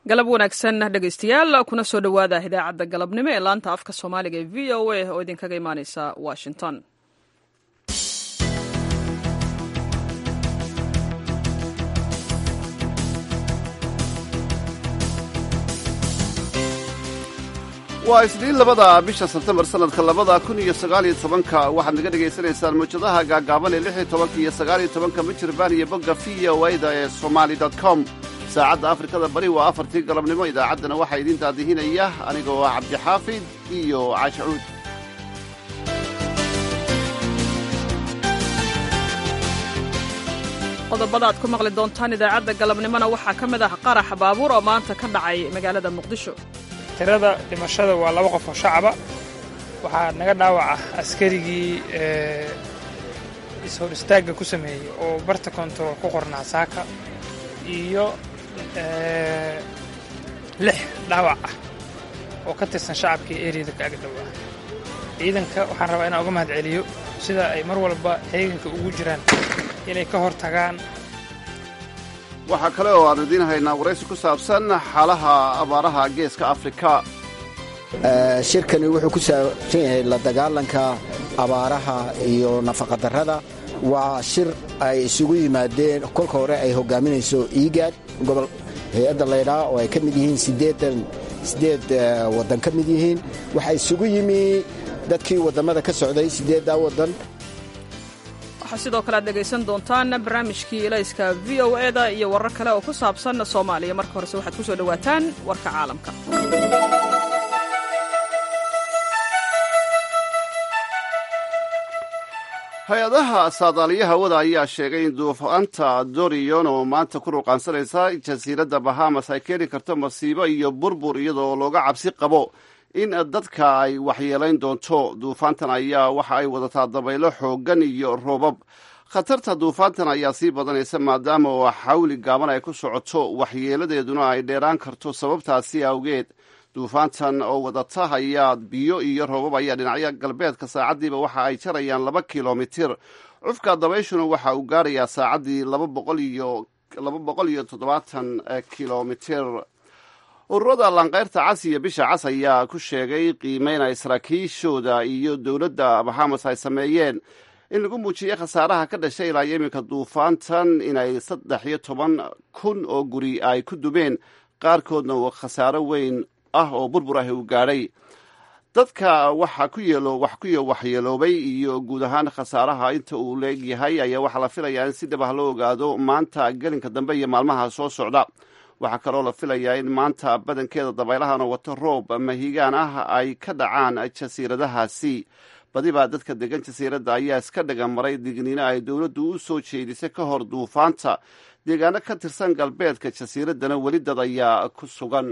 galab wanaagsan dhegaystayaal kuna soo dhowaada idaacadda galabnimo ee laanta afka soomaaliga ee v o a oo idinkaga imaaneysa washington. waa isniin labada bisha sebtembar sanadka 2019 waxaad naga dhegaysanaysaan mawjadaha gaagaaban ee 16 iyo 19 mijirbaan iyo bogga voa-da ee somali.com. saacadda afrikada bari waa 4tii galabnimo. idaacaddana waxaa idiin daadihinaya anigoo ah cabdixaafid iyo caashacuud. qodobada aad ku maqli doontaan idaacadda galabnimona waxaa ka mid ah qarax baabuur oo maanta ka dhacay magaalada muqdisho. tirada dhimashada waa 2 qof oo shacaba. waxaa naga dhaawaca askarigii ishor istaagga ku sameeyey oo barta kontarool ku qornaa saaka iyo 6 dhaawac ah oo ka tirsan shacabkii eriyada kaaga dhowaa. ciidanka waxaan rabaa inaan uga mahad celiyo sida ay mar walba heeganka ugu jiraan inay ka hor tagaan. waxaa kale oo aan idiin haynaa waraysi ku saabsan xaalaha abaaraha geeska afrika. shirkani wuxuu ku saabsan yahay la dagaalanka abaaraha iyo nafaqadarrada. waa shir ay isugu yimaadeen kolka hore ay hogaaminayso igaad gobol hay-adda laydhaa oo ay ka mid yihiin 8 waddan ka mid yihiin. waxaa isugu yimi dadkii waddamada ka socday 8 waddan. waxaa sidoo kale aad dhegaysan doontaan barnaamijkii ilayska v o e-da iyo warar kale oo ku saabsan soomaaliya. marka horese waxaad ku soo dhowaataan warka caalamka. hay-adaha saadaaliya hawada ayaa sheegay in duufaanta dorion oo maanta ku ruqaansanaysa jasiiradda bahamas ay keeni karto masiibo iyo burbur iyadoo looga cabsi qabo in dadka ay waxyeelayn doonto. duufaantan ayaa waxa ay wadataa dabaylo xooggan iyo roobab. khatarta duufaantan ayaa sii badanaysa maadaama oo xawli gaaban ay ku socoto, waxyeeladeeduna ay dheeraan karto. sababtaasi awgeed duufaantan oo wadata ayaa biyo iyo roobab ayaa dhinacya galbeedka saacaddiiba waxa ay jarayaan 2 kilomitir. cufka dabayshuna waxa uu gaarayaa saacaddii 270 kilomitir. ururada lanqayrta cas iyo bisha cas ayaa ku sheegay qiimeynaya saraakiishooda iyo dowladda bahamas ay sameeyeen in lagu muujiyey khasaaraha ka dhashay ilaa iminka duufaantan inay 13,000 oo guri ay ku dubeen, qaarkoodna uu khasaaro weyn ah oo burbur ah uu gaadhay. dadka wax ku waxyeeloobay iyo guud ahaan khasaaraha inta uu leegyahay ayaa waxaa la filayaa in si dhab ah loo ogaado maanta gelinka dambe iyo maalmaha soo socda. waxaa kaloo la filayaa in maanta badankeeda dabaylahana wato roob mahigaan ah ay ka dhacaan jasiiradahaasi. badiba dadka degan jasiiradda ayaa iska dhaga maray digniino ay dowladdu u soo jeedisay ka hor duufaanta. deegaano ka tirsan galbeedka jasiiraddana weli dad ayaa ku sugan.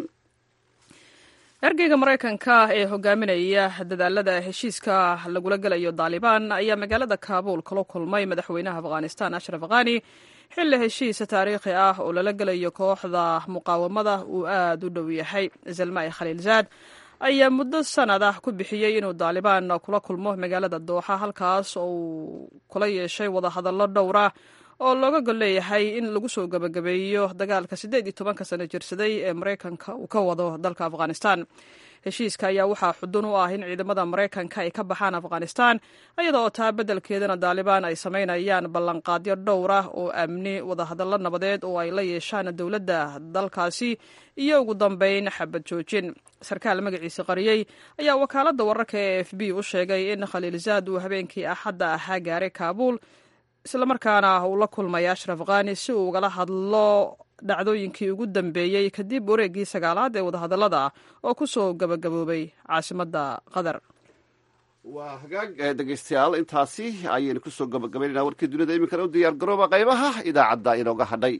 ergeyga maraykanka ee hogaaminaya dadaalada heshiiska lagula gelayo daalibaan ayaa magaalada kaabuul kala kulmay madaxweynaha afghanistan ashraf ghani xilli heshiisa taariikhi ah oo lala gelayo kooxda muqaawamada uu aad u dhow yahay. zalmai khaliilzaad ayaa muddo sanad ah ku bixiyey inuu daalibaan kula kulmo magaalada dooxa, halkaas oo uu kula yeeshay wadahadallo dhowra oo looga gol leeyahay in lagu soo gabagabeeyo dagaalka 18 sano jirsaday ee maraykanka uu ka wado dalka afghanistan. heshiiska ayaa waxaa xudun u ah in ciidamada maraykanka ay ka baxaan afghanistan, iyada oo taa beddelkeedana daalibaan ay samaynayaan ballanqaadyo dhowr ah oo amni, wadahadallo nabadeed oo ay la yeeshaan dowladda dalkaasi iyo ugu dambayn xabad joojin. sarkaal magaciisa qariyey ayaa wakaaladda wararka ee f b u sheegay in khaliilzaad uu habeenkii axadda ahaa gaaray kaabuul islamarkaana uu la kulmay ashraf khani si uu ugala hadlo dhacdooyinkii ugu dambeeyey kadib wareeggii 9aad ee wadahadallada oo ku soo gabagaboobay caasimadda qatar. waa hagaag dhegaystayaal, intaasi ayaynu ku soo gabagabaynayna warkii dunida. iminkana u diyaar garooba qaybaha idaacadda inooga hadhay.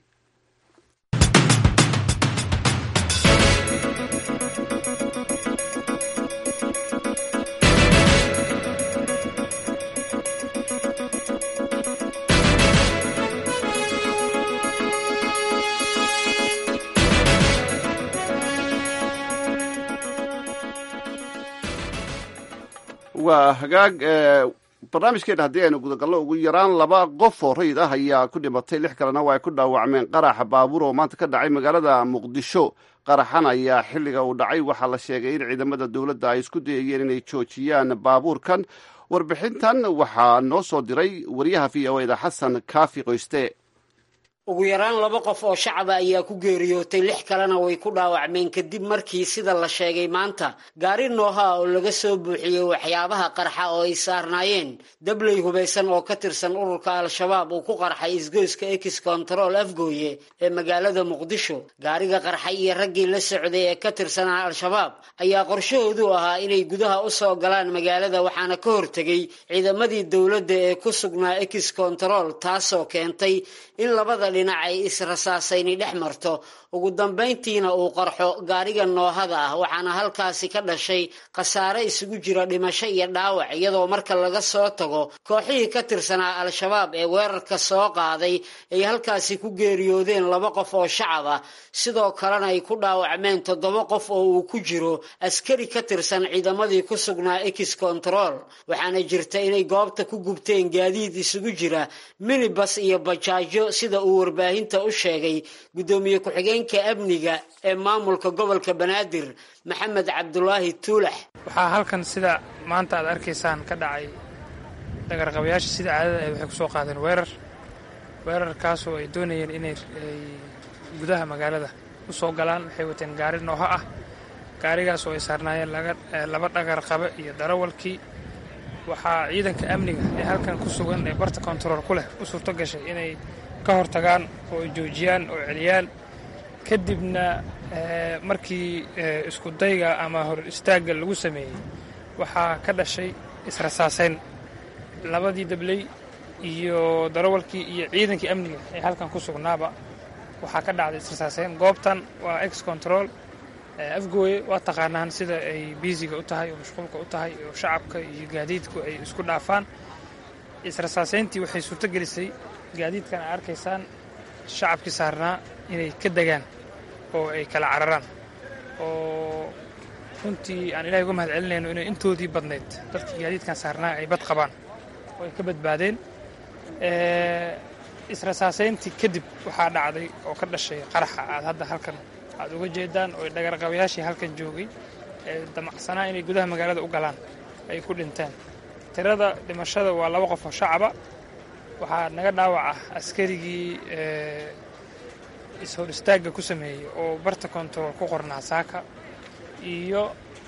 waa hagaag barnaamijkeena haddii aynu gudagalno ugu yaraan 2 qof oo rayid ah ayaa ku dhimatay 6 kalena waa ay ku dhaawacmeen qaraxa baabuur oo maanta ka dhacay magaalada muqdisho. qaraxan ayaa xilliga uu dhacay waxaa la sheegay in ciidamada dowladda ay isku dayayeen inay joojiyaan baabuurkan. warbixintan waxaa noo soo diray wariyaha v o eda xasan kaafi qoyste. ugu yaraan 2 qof oo shacaba ayaa ku geeriyootay 6 kalena way ku dhaawacmeen kadib markii sida la sheegay maanta gaari nooha oo laga soo buuxiyey waxyaabaha qarxa oo ay saarnaayeen dabley hubeysan oo ka tirsan ururka al-shabaab uu ku qarxay isgoyska Ex Control Afgooye ee magaalada Muqdisho. gaariga qarxay iyo raggii la socday ee ka tirsanaa al-shabaab ayaa qorshahoodu ahaa inay gudaha u soo galaan magaalada waxaana ka hortagay ciidamadii dowladda ee ku sugnaa Ex Control taasoo keentay in labada dhinac ay israsaasayni dhex marto. ugu dambeyntiina uu qarxo gaariga noohada ah waxaana halkaasi ka dhashay khasaare isugu jira dhimasho iyo dhaawac iyadoo marka laga soo tago kooxihii ka tirsanaa al-shabaab ee weerarka soo qaaday ay halkaasi ku geeriyoodeen 2 qof oo shacab ah sidoo kalena ay ku dhaawacmeen 7 qof oo uu ku jiro askari ka tirsan ciidamadii ku sugnaa Ex Control. waxaana jirta inay goobta ku gubteen gaadiid isugu jira minibus iyo bajaajo sida uu warbaahinta u sheegay gudoomiye ku-xigeenka amniga ee maamulka gobolka Banaadir Maxamed Cabdulaahi Tuulax. waxaa halkan sida maanta aad arkaysaan ka dhacay dagarqabayaasha sida caadada ay waxay ku soo qaadeen weerarkaas oo ay doonayeen inay gudaha magaalada u soo galaan. waxay wateen gaari nooha ah gaarigaas oo ay saarnaayeen 2 dhagarqabe iyo darawalkii. waxaa ciidanka amniga ee halkan ku sugan ee barta kontarool ku leh u suurto gashay inay ka hortagaan oo ay joojiyaan oo celiyaan. kadibna markii isku dayga ama hor istaagga lagu sameeyey waxaa ka dhashay israsaasayn. 2dii dabley iyo darawalkii iyo ciidankii amniga ee halkan ku sugnaaba waxaa ka dhacday israsaasayn. goobtan waa Ex Control Afgooye. waa taqaanaan sida ay biisiga u tahay oo mashquulka u tahay oo shacabka iyo gaadiidku ay isku dhaafaan. israsaasayntii waxay suurto gelisay gaadiidkan aad arkaysaan shacabkii saarnaa inay ka degaan oo ay kala cararaan oo runtii aan ilaahay uga mahad celinayno inay intoodii badnayd dadkii gaadiidkan saarnaa ay bad qabaan oo ay ka badbaadeen. israsaasayntii kadib waxaa dhacday oo ka dhashay qaraxa aad hadda halkan aad uga jeedaan oo dhagarqabayaashii halkan joogay ee damacsanaa inay gudaha magaalada u galaan ay ku dhinteen. tirada dhimashada waa 2 qof oo shacaba. waxaa naga dhaawaca askarigii is-hor istaagga ku sameeyey oo barta kontarool ku qornaa saaka iyo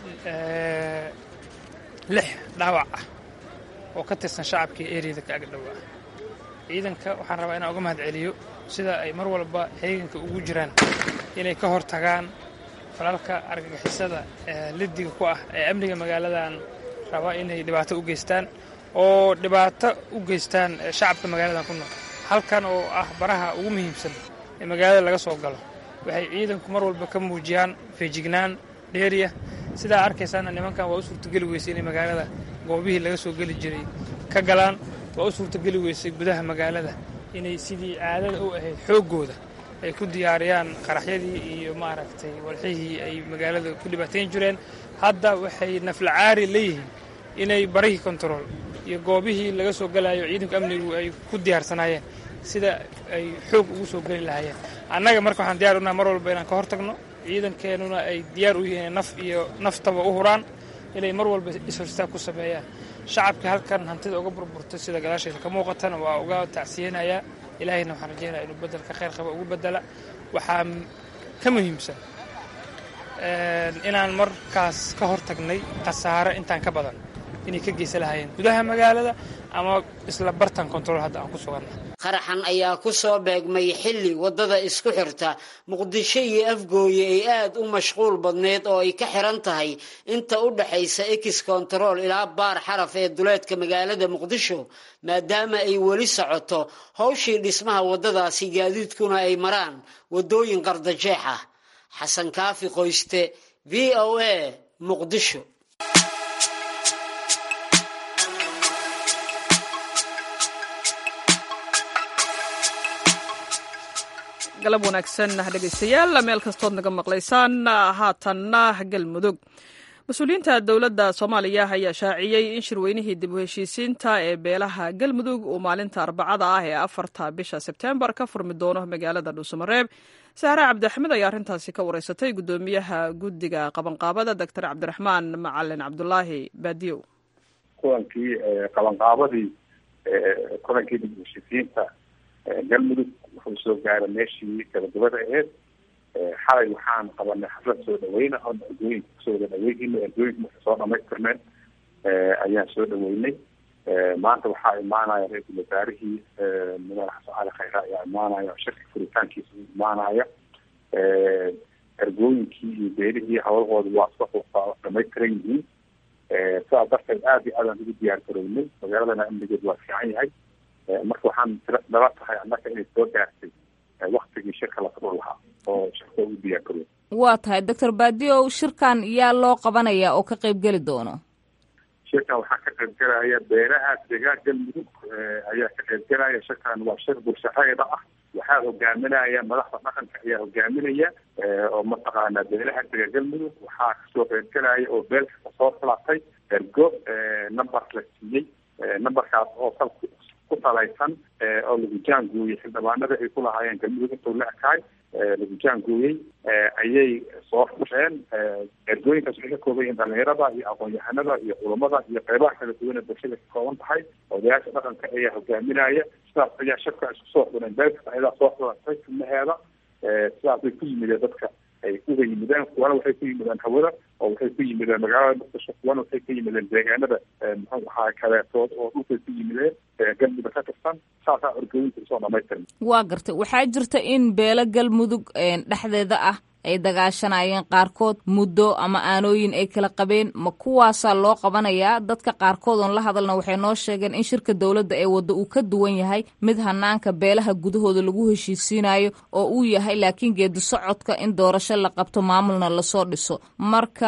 6 dhaawac ah oo ka tirsan shacabkii eriyada ka agdhowaa. ciidanka waxaan rabaa inaan uga mahad celiyo sida ay mar walba heeganka ugu jiraan inay ka hortagaan falalka argagixisada lidiga ku ah ee amniga magaaladan raba inay dhibaato u geystaan oo dhibaato u geystaan shacabka magaaladan ku nool. halkan oo ah baraha ugu muhiimsan ee magaalada laga soo galo waxay ciidanku mar walba ka muujiyaan feejignaan dheeriya. sidaa arkaysaana nimankan waa u suurtogeli weysay inay magaalada goobihii laga soo geli jiray ka galaan. waa u suurtogeli weysay gudaha magaalada inay sidii caadada u ahayd xooggooda ay ku diyaariyaan qaraxyadii iyo maaragtay walxihii ay magaalada ku dhibaateyn jireen. hadda waxay naflacaari leeyihiin inay barihii kontarool iyo goobihii laga soo galayo ciidanka amnigu ay ku diyaarsanaayeen sida ay xoog ugu soo geli lahaayeen. annaga marka waxaan diyaar unahay mar walba inaan ka hortagno. ciidankeenuna ay diyaar u yihiin naf iyo naftaba u huraan inay mar walba is-horistaag ku sameeyaan. shacabka halkan hantida uga burburtay sida gadaasheeda ka muuqatana waa uga tacsiyeenayaa. ilaahayna waxaan rajaynayaa inuu bedelka khayr qaba ugu bedela. waxaa ka muhiimsan inaan markaas ka hortagnay khasaare intaan ka badan inay ka geysan lahaayeen gudaha magaalada ama isla bartan kontarool hadda aan ku suganna. qaraxan ayaa ku soo beegmay xilli waddada isku xirta Muqdisho iyo Afgooye ay aad u mashquul badneed oo ay ka xiran tahay inta u dhaxaysa Ex Control ilaa Baar Xaraf ee duleedka magaalada Muqdisho maadaama ay weli socoto hawshii dhismaha waddadaasi gaadiidkuna ay maraan waddooyin qardajeex ah. xasan kaafi qoyste VOA Muqdisho. galab wanaagsan dhegaystayaal meel kastood naga maqlaysaan. haatanna galmudug mas-uuliyiinta dowladda soomaaliya ayaa shaaciyey in shirweynihii dib u heshiisiinta ee beelaha galmudug uu maalinta arbacada ah ee 4 bisha sebteembar ka furmi doono magaalada dhuusamareeb. sahre cabdixmed ayaa arrintaasi ka wareysatay guddoomiyaha guddiga qabanqaabada doctor cabdiraxmaan macalin cabdulaahi baadiyow. kulankii qabanqaabadii kulankii dib u heshiisiinta galmudug wuxuu soo gaaray meeshii gabagabada aheyd. xalay waxaan qabanay xaflad soo dhaweyna oo ergooyinka kusoo wada dhaweynayna ergooyinka marka soo dhamaystirneen ayaan soo dhaweynay. maanta waxaa imaanaya ra-iisul wasaarihii mudane xasan cali khayre ayaa imaanaya shirka furitaankiisa u imaanaya. ergooyinkii iyo beelihii hawlahooda waa soo dhamaystiran yihiin. sidaas darteed aada iyo aadaan ugu diyaar garownay. magaaladana amnigeed waa fiican yahay. marka waxaan nala tahay annaka inay soo gaartay waktigii shirka la furo lahaa oo shirka ugu diyaar garooy. waa tahay doctor baadiyow, shirkan yaa loo qabanaya oo ka qayb geli doono? shirkan waxaa ka qayb galaya beelaha deegaan galmudug ayaa ka qayb galaya. shirkan waa shir bulshareeda ah. waxaa hogaaminaya madaxda dhaqanka ayaa hogaaminaya oo mataqaanaa beelaha deegaan galmudug. waxaa kasoo qayb galaya oo beel kasta soo filatay ergo number la siiyey. numberkaas oo ku salaysan oo lagu jaangooyey xildhibaanada ay ku lahaayeen galmudug intuu la ekaay lagu jaangooyey ayay soo fusheen. ergooyinkaas waxay ka kooban yihiin dhalinyarada iyo aqoon-yahanada iyo culamada iyo qeybaha kala duwan ee bulshada ka kooban tahay. odayaasha dhaqanka ayaa hogaaminaya. sidaas ayaa shirka isku soo xuneen beel kasta ayadaa soo xulatay xubnaheeda. sidaasay ku yimideen dadka ay uga yimideen. kuwana waxay ku yimideen hawada oo waxay ku yimideen magaalada muqdisho. kuwana waxay ka yimideen deegaanada muxuu ahaa kaleetood oo dhulkay ku yimideen galmudug ka tirsan. saasaa ergooyinka usoo dhamaystiran. waa gartay. waxaa jirta in beelo galmudug dhexdeeda ah ay dagaashanayeen qaarkood muddo ama aanooyin ay kala qabeen. ma kuwaasaa loo qabanayaa? dadka qaarkood oon la hadalna waxay noo sheegeen in shirka dowladda ee wadda uu ka duwan yahay mid hanaanka beelaha gudahooda lagu heshiisiinayo oo uu yahay laakiin geedi socodka in doorasho la qabto maamulna lasoo dhiso. marka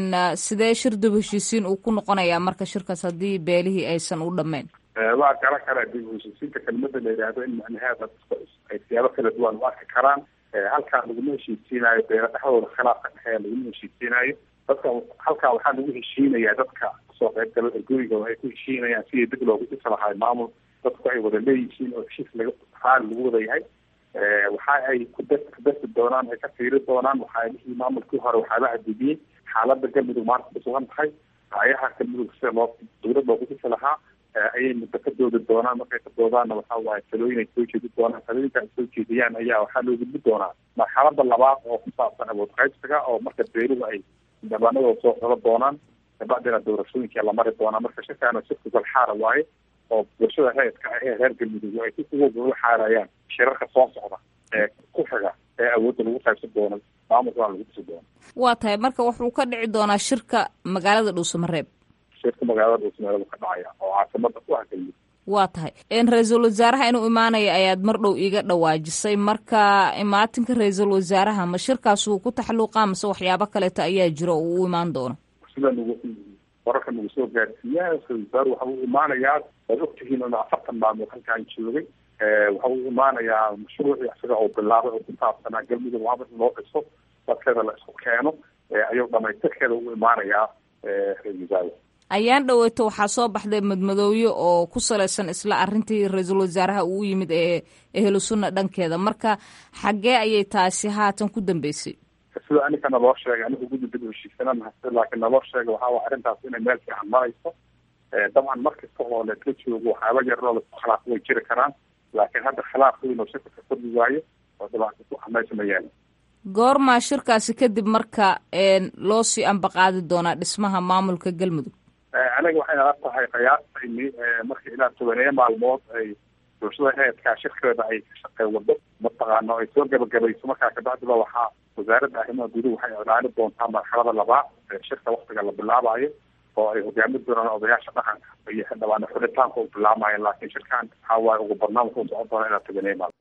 sidee shir dib heshiisiin uu ku noqonayaa marka shirkaas haddii beelihii aysan u dhammayn? waa garan karaa dib u heshiisiinta kelmada la yidhaahdo in macnaheeda ay siyaabo kala duwan u arki karaan. halkaan laguma heshiisiinayo beela dhexdooda khilaafka dhexeeya laguma heshiisiinayo. dadka halkaan waxaa lagu heshiinayaa dadka kasoo qayb gala ergooyiga waxay ku heshiinayaan sidii dib loogu dhisi lahaa maamul dadku ay wada leeyihiin oo heshiis raali lagu wada yahay. waxa ay ku darsi doonaan ay ka fiiri doonaan waxaalihii maamulkii hore waxaa la cadidiyey xaalada galmudug maanta kusugan tahay. ayaha galmudug sida dowlad loogu dhisi lahaa ayay muddo ka doodi doonaan. markay ka doodaanna waxa waaye talooyin ay soo jeedi doonaan. talooyinka ay soo jeediyaan ayaa waxaa loo gudbi doonaa marxalada labaad oo ku saabsan awood qaybsiga oo marka beeluhu ay xildhibaanadooda soo xolo doonaan kabacdina doorashooyinka la mari doonaa. marka shirkaana shirka galxaara waaye oo bulshada reedka ah ee reer galmudug ay uga xaarayaan shirarka soo socda ee ku xiga ee awoodda lagu qaybsan doono maamulka lagu dhisi doono. waa tahay marka wuxuu ka dhici doonaa shirka magaalada dhuusamareeb. shirka magaalada dhuusamareeb ka dhacaya oo caasimada ku ah galmudug. waa tahay ra-iisul wasaaraha inuu imaanaya ayaad mar dhow iiga dhawaajisay. marka imaatinka ra-iisul wasaaraha ma shirkaasuu ku taxalluuqaa mase waxyaabo kaleeto ayaa jiro oo uu imaan doono? sida wararka nagu soo gaarsiiyaa ra-isul wasaaruhu waxa uu imaanayaa waad ogtihiin in 40 maalmood halkaan joogay. waxa uu imaanayaa mashruucii isaga oo bilaabay oo ku saabsanaa galmudug maamul in loo dhiso dadkeeda la isku keeno ayuu dhamaystirkeeda u imaanayaa ra-isul wasaaruhu. ayaan dhaweyto waxaa soo baxday madmadooye oo ku salaysan isla arrintii ra-iisul wasaaraha uu yimid ee ehlu sunna dhankeeda. marka xaggee ayay taasi haatan ku dambeysay? sida anika naloo sheegay anigu guddi dib u heshiisana mahadsan laakiin naloo sheegay waxaa waa arrintaas inay meel fiican marayso. dabcan markasta oo laisla joogo waxyaaba yaroo lasku khilaaf way jiri karaan laakiin hadda khilaaf weyn oo shirka ka fadhi waayo oo dhibaato ku meesha ma yaalo. goormaa shirkaasi kadib marka loo sii ambaqaadi doonaa dhismaha maamulka galmudug? aniga waxay nala tahay qiyaastayni markii ilaa 10 maalmood ay bulshada reedkaa shirkeeda ay ka shaqey wado mataqaano ay soo gabagabayso. markaa kabacdiba waxaa wasaaradda arrimaha guduhu waxay ilaalin doontaa marxalada labaad ee shirka waktiga la bilaabayo oo ay hogaamin doonaan odayaasha dhaqanka iyo xildhibaano xulitaanka u bilaabmayan. laakiin shirkaan waxaa waaye ugu badnaan wuxuu socon doonaa ilaa 10 maalmood.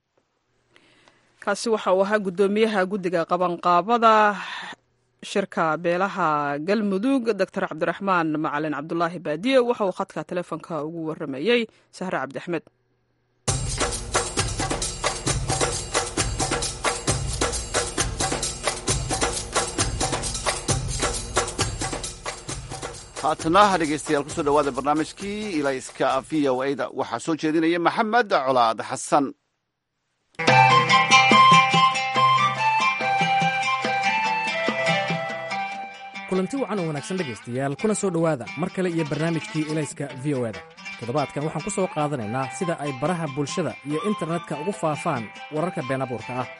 kaasi waxa uu ahaa guddoomiyaha guddiga qabanqaabada shirka beelaha galmudug doctor cabdiraxmaan macalin cabdulaahi baadiye. waxa uu khadka teleefonka ugu waramayey sahre cabdiaxmed. haatana dhegeystayaal kusoo dhawaada barnaamijkii ilayska v o a da waxaa soo jeedinaya maxamed colaad xasan. kulanti wacan oo wanaagsan dhegaystayaal kuna soo dhowaada mar kale iyo barnaamijkii ilayska v o da. toddobaadkan waxaan ku soo qaadanaynaa sida ay baraha bulshada iyo internetka ugu faafaan wararka been abuurka ah.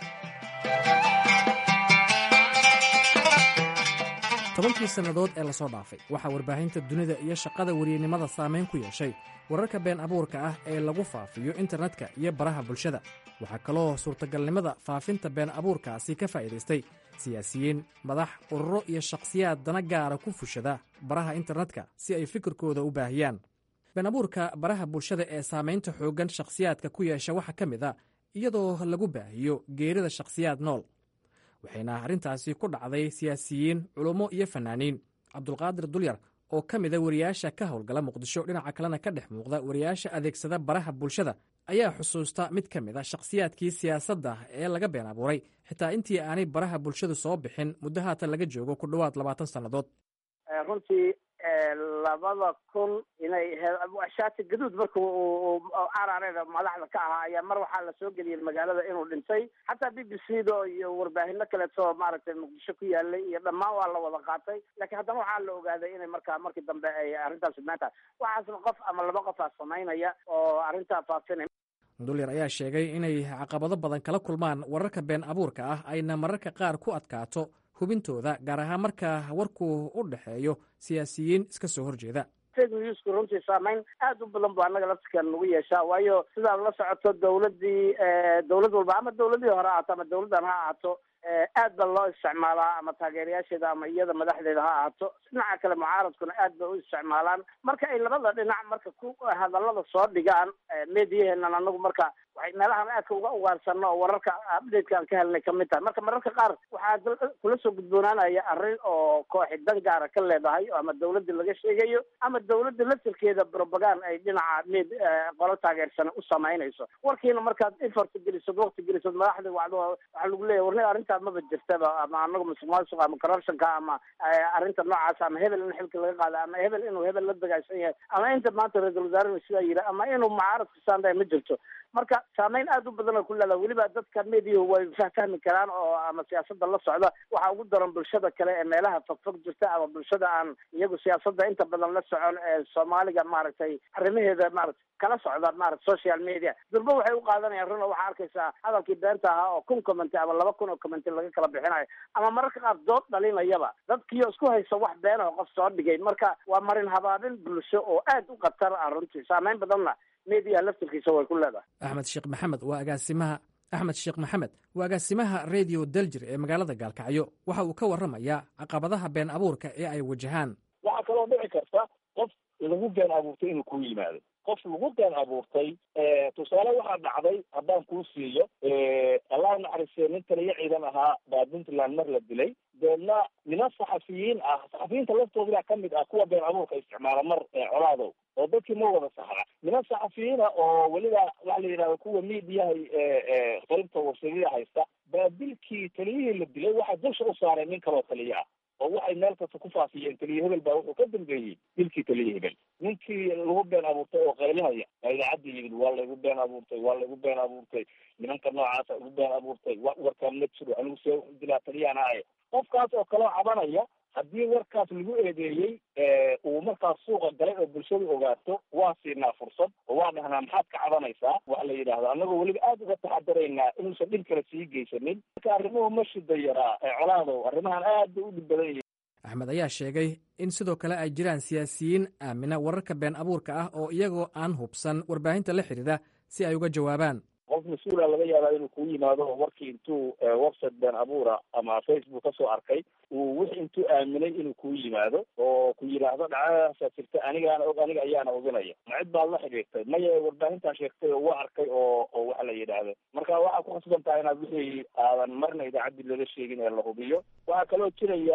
10 sannadood ee lasoo dhaafay waxaa warbaahinta dunida iyo shaqada weriyanimada saamayn ku yeeshay wararka been abuurka ah ee lagu faafiyo internetka iyo baraha bulshada. waxaa kaloo suurtagalnimada faafinta been abuurkaasi ka faa'iidaystay siyaasiyiin, madax, ururo iyo shakhsiyaad dana gaara ku fushada baraha internetka si ay fikirkooda u baahiyaan. been abuurka baraha bulshada ee saamaynta xooggan shakhsiyaadka ku yeesha waxaa ka mid a iyadoo lagu baahiyo geerida shakhsiyaad nool. waxayna arrintaasi ku dhacday siyaasiyiin, culummo iyo fannaaniin. cabdulqaadir dulyar oo ka mida wariyaasha ka howlgala muqdisho dhinaca kalena ka dhex muuqda wariyaasha adeegsada baraha bulshada ayaa xusuusta mid ka mid a shakhsiyaadkii siyaasadda ee laga been abuuray xitaa intii aanay baraha bulshadu soo bixin muddo haatan laga joogo ku dhowaad 20 sannadood. runtii 2000 inay shaati gaduud marka uu carareeda madaxda ka ahaa ayaa mar waxaa la soo geliyay magaalada inuu dhintay. xataa BBC-da iyo warbaahino kaleeto maaragtay muqdisho ku yaalay iyo dhammaan waa la wada qaatay. laakiin haddana waxaa la ogaaday inay markii dambe ay arrintaas maanta waxaasna qof ama laba qof aa samaynaya oo arrintaa faafinay. dulyar ayaa sheegay inay caqabado badan kala kulmaan wararka been abuurka ah ayna mararka qaar ku adkaato hubintooda, gaar ahaan marka warku u dhexeeyo siyaasiyiin iska soo horjeeda. fake newsku runtii saamayn aad u badan bu annaga laftikan nagu yeeshaa, waayo sidaad la socoto dowlad walba ama dowladihii hore ahaato ama dowladdan ha ahaato aad ba loo isticmaalaa, ama taageerayaasheeda ama iyada madaxdeeda ha ahaato. dhinaca kale mucaaradkuna aad bay u isticmaalaan. marka ay labada dhinac marka ku hadallada soo dhigaan meediyaheena anagu marka waxay meelahan aadka uga ugaarsanno oo wararka update-ka aan ka helnay ka mid tahay. marka mararka qaar waxaa kula soo gudboonaanaya arrin oo kooxi dan gaara ka leedahay ama dowladda laga sheegayo ama dowladda laftirkeeda propaganda ay dhinaca qolo taageersana u samaynayso. warkiina markaad effort gelisad, waqti gelisad, madaxda waxaa lagu leeyahay warniga arrintaa maba jirtaba, ama anagu musuqmaasuqa ama corruptionka ama arrinta noocaas, ama hebel in xilka laga qaada, ama hebel inuu hebel la dagaashan yahay, ama inta maanta ra-iisul wasaaraha sidaa yidhi, ama inuu mucaaradka saandahay ma jirto. marka saamayn aad u badan oo ku leedahay. weliba dadka media way fahmi karaan oo ama siyaasadda la socda. waxaa ugu daran bulshada kale ee meelaha fogfog jirta ama bulshada aan iyagu siyaasadda inta badan la socon ee Soomaaliga maaragtay arrimaheeda maaragtay kala socda maaragtay social media. durba waxay u qaadanayaan run. waxaa arkaysaa hadalkii beenta ahaa oo 1000 comment ama 2000 comment laga kala bixinayo, ama mararka qaar dood dhalinayaba dadkii isku haysta wax been oo qof soo dhigay. marka waa marin habaabin bulsho oo aad u khatar ah runtii. saamayn badanna media laftirkiisa way ku leedahay. axmed sheekh maxamed waa agaasimaha radio daljir ee magaalada gaalkacyo. waxa uu ka warramayaa caqabadaha been abuurka ee ay wajahaan. waxaa kaloo dhici karta qof lagu been abuurtay inuu ku yimaado. qof lagu been abuurtay tusaale waxaa dhacday haddaan kuu siiyo, allah naxariistay nin taliyo ciidan ahaa baa puntland mar la dilay. deedna niman saxafiyiin ah, saxafiyiinta laftooda ka mid ah kuwa been abuurka isticmaala mar colaadow oo dadkii ma wada saxra. niman saxafiyiina oo weliba waxa la yidhahda kuwa miidiyahay qaybta warshadida haysta baa dilkii taliyihii la dilay waxaa dusha u saaray nin kaloo taliyo ah, oo waxay meel kasta ku faafiyeen taliye hebel baa wuxuu ka dambeeyey dilkii taliye hebel. ninkii lagu been abuurtay oo qaylinaya baa idaacadda yimid, waa laygu been abuurtay, nimanka noocaasa ugu been abuurtay, warkaan ma jiro, anigu see dilaa taliyaan ahay. qofkaas oo kaloo cabanaya haddii warkaas lagu eedeeyey uu markaas suuqa galay oo bulshadu ogaato, waa siinaa fursad oo waa dhahnaa maxaad ka cabanaysaa. waxa la yidhahda annagoo weliba aad uga taxadaraynaa inuusan dhib kale sii geysanin. marka arrimuhu ma shida yaraa colaadow, arrimahan aad bay u dhib badan yihiin. axmed ayaa sheegay in sidoo kale ay jiraan siyaasiyiin aamina wararka been abuurka ah oo iyagoo aan hubsan warbaahinta la xidhiidha si ay uga jawaabaan. qof mas-uula laga yaabaa inuu kugu yimaado oo warkii intuu website been abuura ama Facebook ka soo arkay uu wixii intuu aaminay inuu kugu yimaado oo ku yidhaahdo dhacdadaasaa jirta, aniga ayaana oganaya. ma cid baad la xidhiirtay? maya, warbaahintaan sheegtay oo waa arkay oo waxa la yidhaahdo. marka waxaa ku khasban tahay inaad wixii aadan marna idaacaddii laga sheegin ee la hubiyo. waxaa kaloo jiraya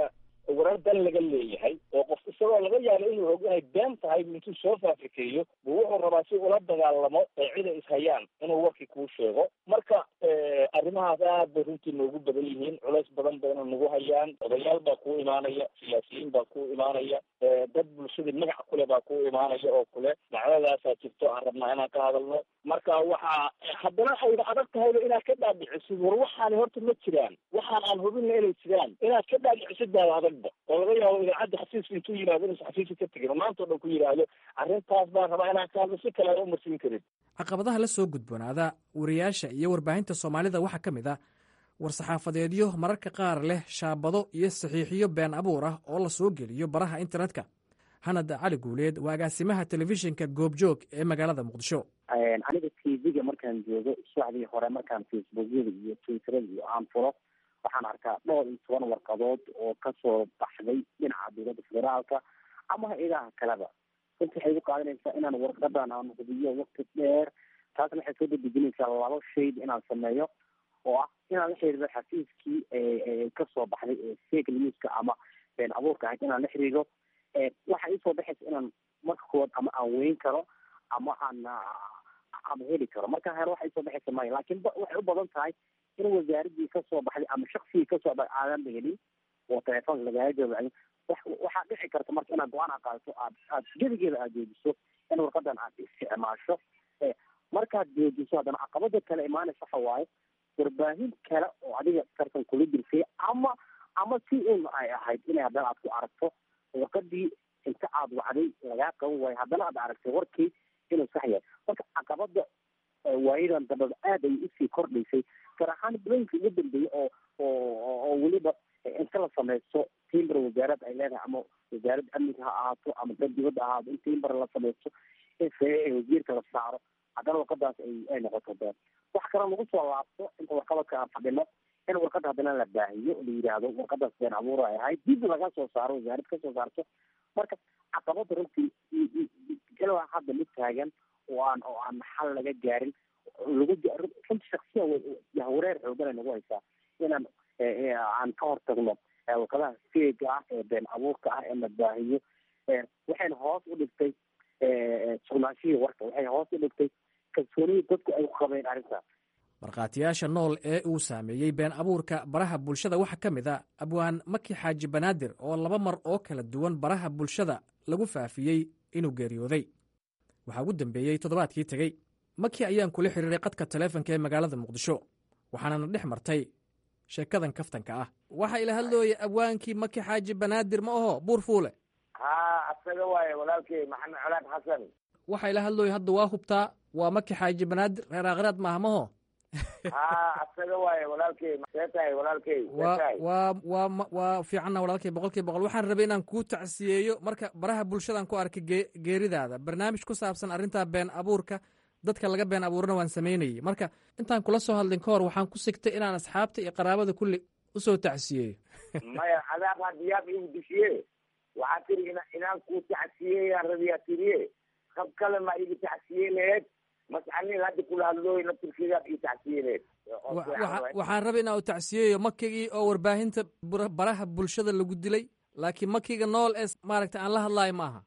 warar dan laga leeyahay oo qof isagoo laga yaabo inuu og inay been tahay intuu soo faafikeeyo buu wuxuu rabaa si ula dagaalamo cid ay ishayaan inuu warkii kuu sheego. marka arrimahaas aad bay runtii noogu badan yihiin, culays badan bayna nagu hayaan. odayaal baa kuu imaanaya, siyaasiyiin baa kuu imaanaya, dad bulshadii magac kule baa kuu imaanaya oo kule dhacdadaasaa jirto aan rabnaa inaan ka hadalno. marka waxaa haddana ayna adag tahayba inaad ka dhaadhicisid war waxaani horta ma jiraan, waxaan aan hubinna inay jiraan, inaad ka dhaadhicisid baada adagba oo laga yaabo idaacadda xafiiska intuu yidhahdo inuusan xafiiska ka tegin maantao dhan ku yidhaahdo arrintaas baan rabaa inaan ka hadlo si kale aan umarsiin karin. caqabadaha la soo gudboonaada wariyaasha iyo warbaahinta soomaalida waxaa ka mid ah war-saxaafadeedyo mararka qaar leh shaabado iyo saxiixiyo been abuur ah oo la soo geliyo baraha internetka. hanad cali guuleed waa agaasimaha telefishinka goobjoog ee magaalada muqdisho. aniga tvga markaan joogo subaxdii hore markaan facebookyada iyo twitterada iyo aan furo waxaan arkaa 12 warqadood oo kasoo baxday dhinaca dowladda federaalka ama hay-adaha kaleba. runtii waxay igu qaadanaysaa inaan warqadan aan hubiyo waqti dheer. taasna waxay soo dedejinaysaa 2 shay inaan sameeyo oo ah inaan la xiriiro xafiiskii kasoo baxday ee fake newska ama been abuurka ahayd inaan la xiriiro. waxa isoo baxaysa inaan marka kood ama aan weyn karo ama ama heli karo. marka hore waxa isoo baxaysa maya, laakiin waxay u badan tahay in wasaaradii kasoo baxday ama shaksigii kasoo baxay aadan helin oo telefoonka lagaga jawaabay. waxaa dhici karta marka inaad go-aan qaadato aad gedigeeda aad joojiso in warqadan aad isticmaasho. markaad joojiso haddana caqabada kale imaanaysa waxa waaye warbaahin kale oo adiga tartan kula jirtay ama si un ay ahayd inay haddana aad ku aragto warqadii inta aad wacday lagaa qaban waayo haddana aad aragtay warkii inuu sax yahay. marka caqabada waayadan dambada aad ay usii kordhaysay gaar ahaan bilooyinka ugu dambeeyey oo weliba inta la sameysto timber wasaarad ay leedahay ama wasaarad amniga ha ahaato ama dad dibadda ahaato in timber la sameysto in wasiirka la saaro haddana warqadaas ay noqoto been. wax kale lagu soo laabto inta warqabadka aan fadhino in warqada haddana la baahiyo la yidhaahdo warqadaas been abuur ay ahayd dib laga soo saaro wasaarad kasoo saarto. marka caqabada runtii ilaa hadda mid taagan oo aan xal laga gaarin runtii shaksiya yahwareer xoogan ay nagu haysaa inaan aan ka hortagno warqadaha feega ah ee been abuurka ah ee la baahiyo. waxayna hoos u dhigtay sugnaanshihii warka, waxay hoos u dhigtay kalsoonidii dadku ay ku qabeen arrintaas. markhaatiyaasha nool ee uu saameeyey been abuurka baraha bulshada waxaa ka mid a abwaan maki xaaji banaadir oo 2 mar oo kala duwan baraha bulshada lagu faafiyey inuu geeriyooday. waxaa ugu dambeeyey toddobaadkii tegey. maki ayaan kula xiriiray qadka taleefonka ee magaalada muqdisho waxaanana dhex martay sheekadan kaftanka ah. waxaa ila hadlooya abwaankii maki xaaji banaadir ma aho buur fuule. asaga waaye walaalkey maxamed colaad xasan. waxaa ila hadlooya hadda waa hubtaa waa maki xaaji banaadir reer akhiraad maaha maho. asaga waaye walaalkey seetahay walaalkey waa fiicanna walaalkey 100%. waxaan rabay inaan kuu tacsiyeeyo marka baraha bulshadan ku arkay geeridaada barnaamij ku saabsan arrintaa been abuurka dadka laga been abuurana waan samaynayay. marka intaan kula soo hadlin ka hor waxaan ku sigtay inaan asxaabta iyo qaraabada kulli usoo tacsiyeeyo. maya adaab hadiyaab igu dishiye waxaa tiri inaan kuu tacsiyeeyaan rabiyaa tiriye qab kale ma igu tacsiye laheed mas'alin hadda kula hadlooy naftirkeedaad ii tacsiye laheed. waxaan rabay inaan u tacsiyeeyo makigii oo warbaahinta baraha bulshada lagu dilay laakiin makiga nool ee maaragtay aan la hadlaayo ma aha.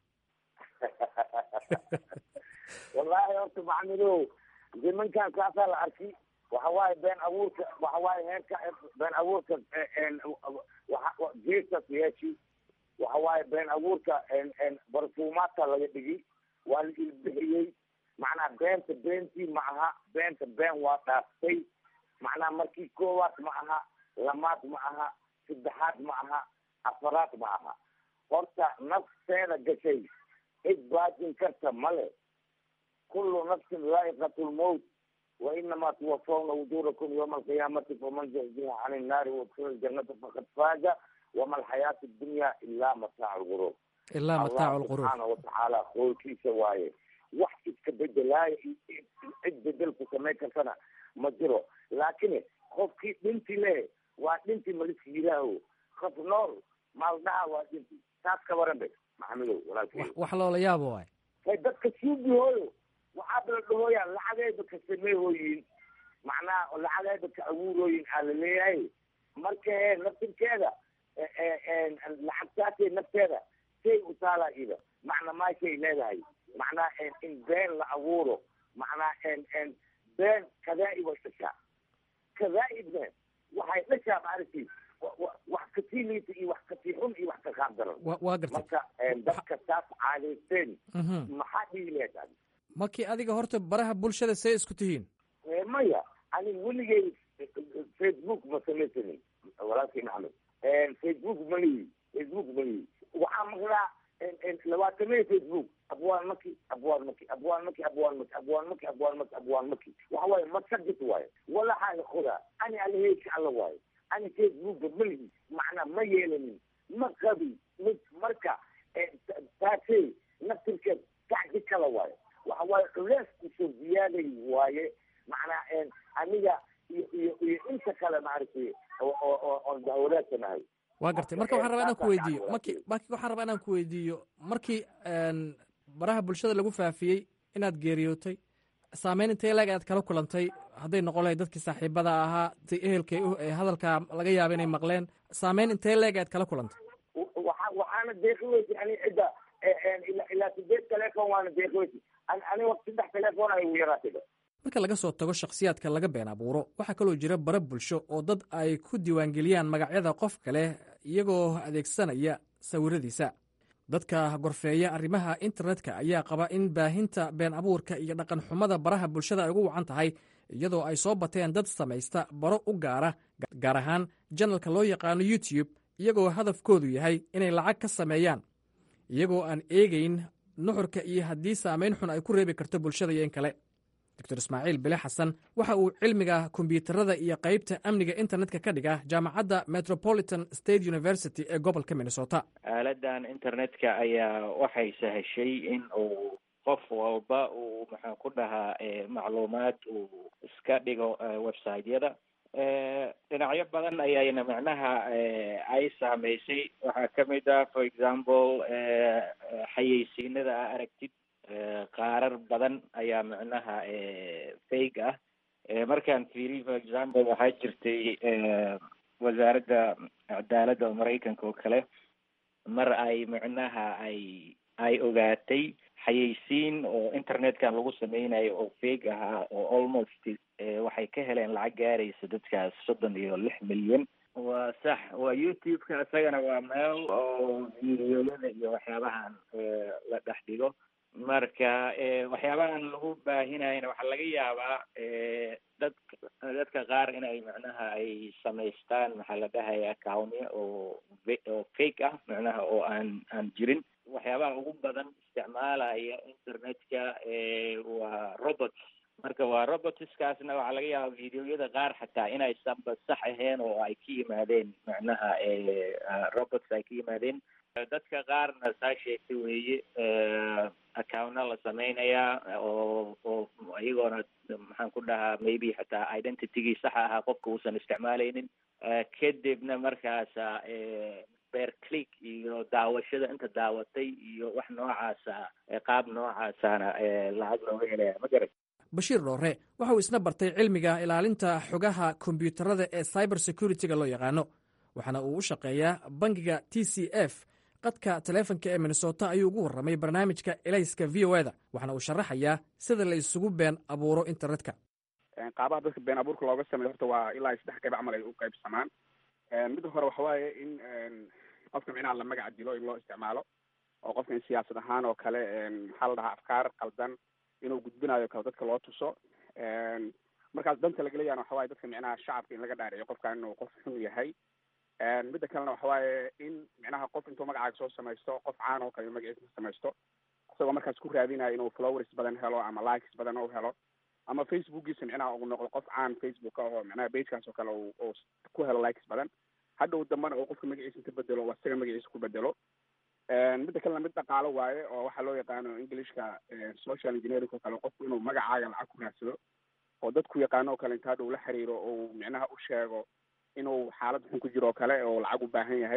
wallaahi horta maxamedow nimankan saasaa la arki waxa waaye been abuurka waxa waaye heerka been abuurka geesas yeeshi waxa waaye been abuurka barfuumaadka laga dhigi waa la ilbixiyey macnaha beenta beentii ma aha beenta been waa dhaaftay macnaha markii koowaad ma aha lamaad ma aha saddexaad ma aha afaraad ma aha. horta nafteeda gashay cid baajin karta male. kullu nafsin dhaa'iqatu lmawt wa inamaa tuwafawna ujuurakum yawma alqiyaamati faman zuhziha cani innaari waudkhila aljannata faqad faaza wama alxayaatu addunya ilaa mataacu lguruur. allah subxaana watacaala qoolkiisa waaye wax iska bedelaayo cid bedel ku samay kartana ma jiro. laakiin qofkii dhinti le waa dhinti maliska yiraaho qof nool maaldaha waa dhinti taas ka waran be maxamedow walaalkey wax loola yaabo waay. dadka suubihooyo waxaad la dhahooyaa lacagayba ka sameehooyin macnaha lacagayba ka abuurooyin aa la leeyahay. marka naftirkeeda lacagtaasay nafteeda say u taalaa ida macna maashay leedahay macnaa in been la abuuro macnaa been kadaaib ay dhashaa kadaaibna waxay dhashaa maaragtay wax kasii liita iyo wax kasii xun iyo wax kaqaab daran waa gartay marka dadka taas caadaysteen maxaa dhihi leedahay markii adiga horta baraha bulshada see isku tihiin maya ani weligay Facebook ma samaysanin walaalkay maxamed Facebook malihi waxaa maqlaa labaatamee Facebook abwaan maki waxa waaye masagit waaye walaxaaga qodaa ani alaheyka alla waaye ani Facebooka malihi macnaa ma yeelanin ma qabi marka taasay naftirkeed kacdi kala waaye waxa waaye culeys kusoo ziyaaday waaye macnaa aniga iyo inta kale maaragtay oon dahwalaasanahay waa gartay marka waxaan rabaa inaan kuweydiiyo waxaan rabaa inaan kuweydiiyo markii baraha bulshada lagu faafiyey inaad geeriyootay saameyn intee leeg aad kala kulantay hadday noqon lahayd dadkii saaxiibada ahaa tay ehelkay hadalkaa laga yaaba inay maqleen saameyn intee leeg aad kala kulantay waxaana deeqi weysay ani cidda ilaa 8 telefoon waana deeqi weysay aniga 3 telefoon ay ugu yaraatay marka laga soo tago shakhsiyaadka laga been abuuro waxaa kaloo jira bara bulsho oo dad ay ku diiwaangeliyaan magacyada qof kale iyagoo adeegsanaya sawiradiisa dadka gorfeeya arrimaha internetka ayaa qaba in baahinta been abuurka iyo dhaqan xumada baraha bulshada ay ugu wacan tahay iyadoo ay soo bateen dad samaysta baro u gaar ahaan janalka loo yaqaano YouTube iyagoo hadafkoodu yahay inay lacag ka sameeyaan iyagoo aan eegayn nuxurka iyo haddii saamayn xun ay ku reebi karto bulshada iyo in kale doctor ismaaciil bile xasan waxa uu cilmiga kombiyuutarada iyo qaybta amniga internetka ka dhiga jaamacadda metropolitan state university ee gobolka minnesota aaladan internetka ayaa waxay sahashay in uu qof walba uu maxaan ku dhahaa macluumaad uu iska dhigo website-yada dhinacyo badan ayayna macnaha ay saamaysay waxaa kamid ah for example xayeysiinada a aragtid qaarar badan ayaa macnaha fake ah markaan fiiriy for example waxaa jirtay wasaaradda cadaaladda oo maraykanka oo kale mar ay macnaha ay ogaatay xayeysiin oo internetkan lagu sameynayo oo fake ahaa oo almost waxay ka heleen lacag gaaraysa dadkaas 36 milyan waa sax waa YouTube-ka isagana waa meel oo videoyada iyo waxyaabahan la dhex dhigo marka waxyaabahan lagu baahinayna waxaa laga yaabaa dadka qaar inay macnaha ay samaystaan maxaa la dhahaya accounnya oo fake ah macnaha oo aan jirin waxyaabaha ugu badan isticmaalaya internetka waa robots marka waa robotskaasna waxaa laga yaabaa videoyada qaar xataa inaysanba sax ahayn oo ay ka yimaadeen macnaha robots ay ka yimaadeen dadka qaarna saa sheegtay weeye accountna la sameynayaa oo iyagoona maxaan ku dhahaa maybe xataa identitygii saxa ahaa qofka uusan isticmaaleynin kadibna markaasa bear click iyo daawashada inta daawatay iyo wax noocaasa qaab noocaasana lacag looga helaya ma garat bashiir dhoore waxa uu isna bartay cilmiga ilaalinta xogaha kombiyuutarada ee cyber security-ga loo yaqaano waxaana uu u shaqeeyaa bangiga t c f qadka taleefonka ee minnesota ayuu ugu warramay barnaamijka elayska v o eda waxaana uu sharaxayaa sida la isugu been abuuro internetka qaabaha dadka been abuurka looga sameeyo horta waa ilaa 3 qayb camal ay u qaybsamaan midda hore waxa waaye in qofka micnaha la magac dilo in loo isticmaalo oo qofka in siyaasad ahaan oo kale maxaa la dhahaa afkaar qaldan inuu gudbinayo kale dadka loo tuso markaas danta laga leeyahay waxa waaye dadka micnaha shacabka in laga dhaariyo qofkan inuu qof xun yahay midda kalena waxa waaye in micnaha qof intuu magacaaga soo samaysto qof caan oo kale magaciisa samaysto isagoo markaas ku raadinayo inuu followers badan helo ama likes badan u helo ama facebookiisa micnaha uu noqdo qof caan facebook oo micnaha pagekaas oo kale uu ku helo likes badan hadhow dambana uu qofka magaciisa inta bedelo oo isaga magaciisa ku bedelo midda kalena mid dhaqaalo waaye oo waxaa loo yaqaano englishka social engineering oo kale qofku inuu magacaaga lacag ku raadsado oo dadku yaqaano oo kale inta hadhow la xiriiro oo micnaha u sheego inuu xaalad xun ku jiro oo kale oo lacag u baahan yahay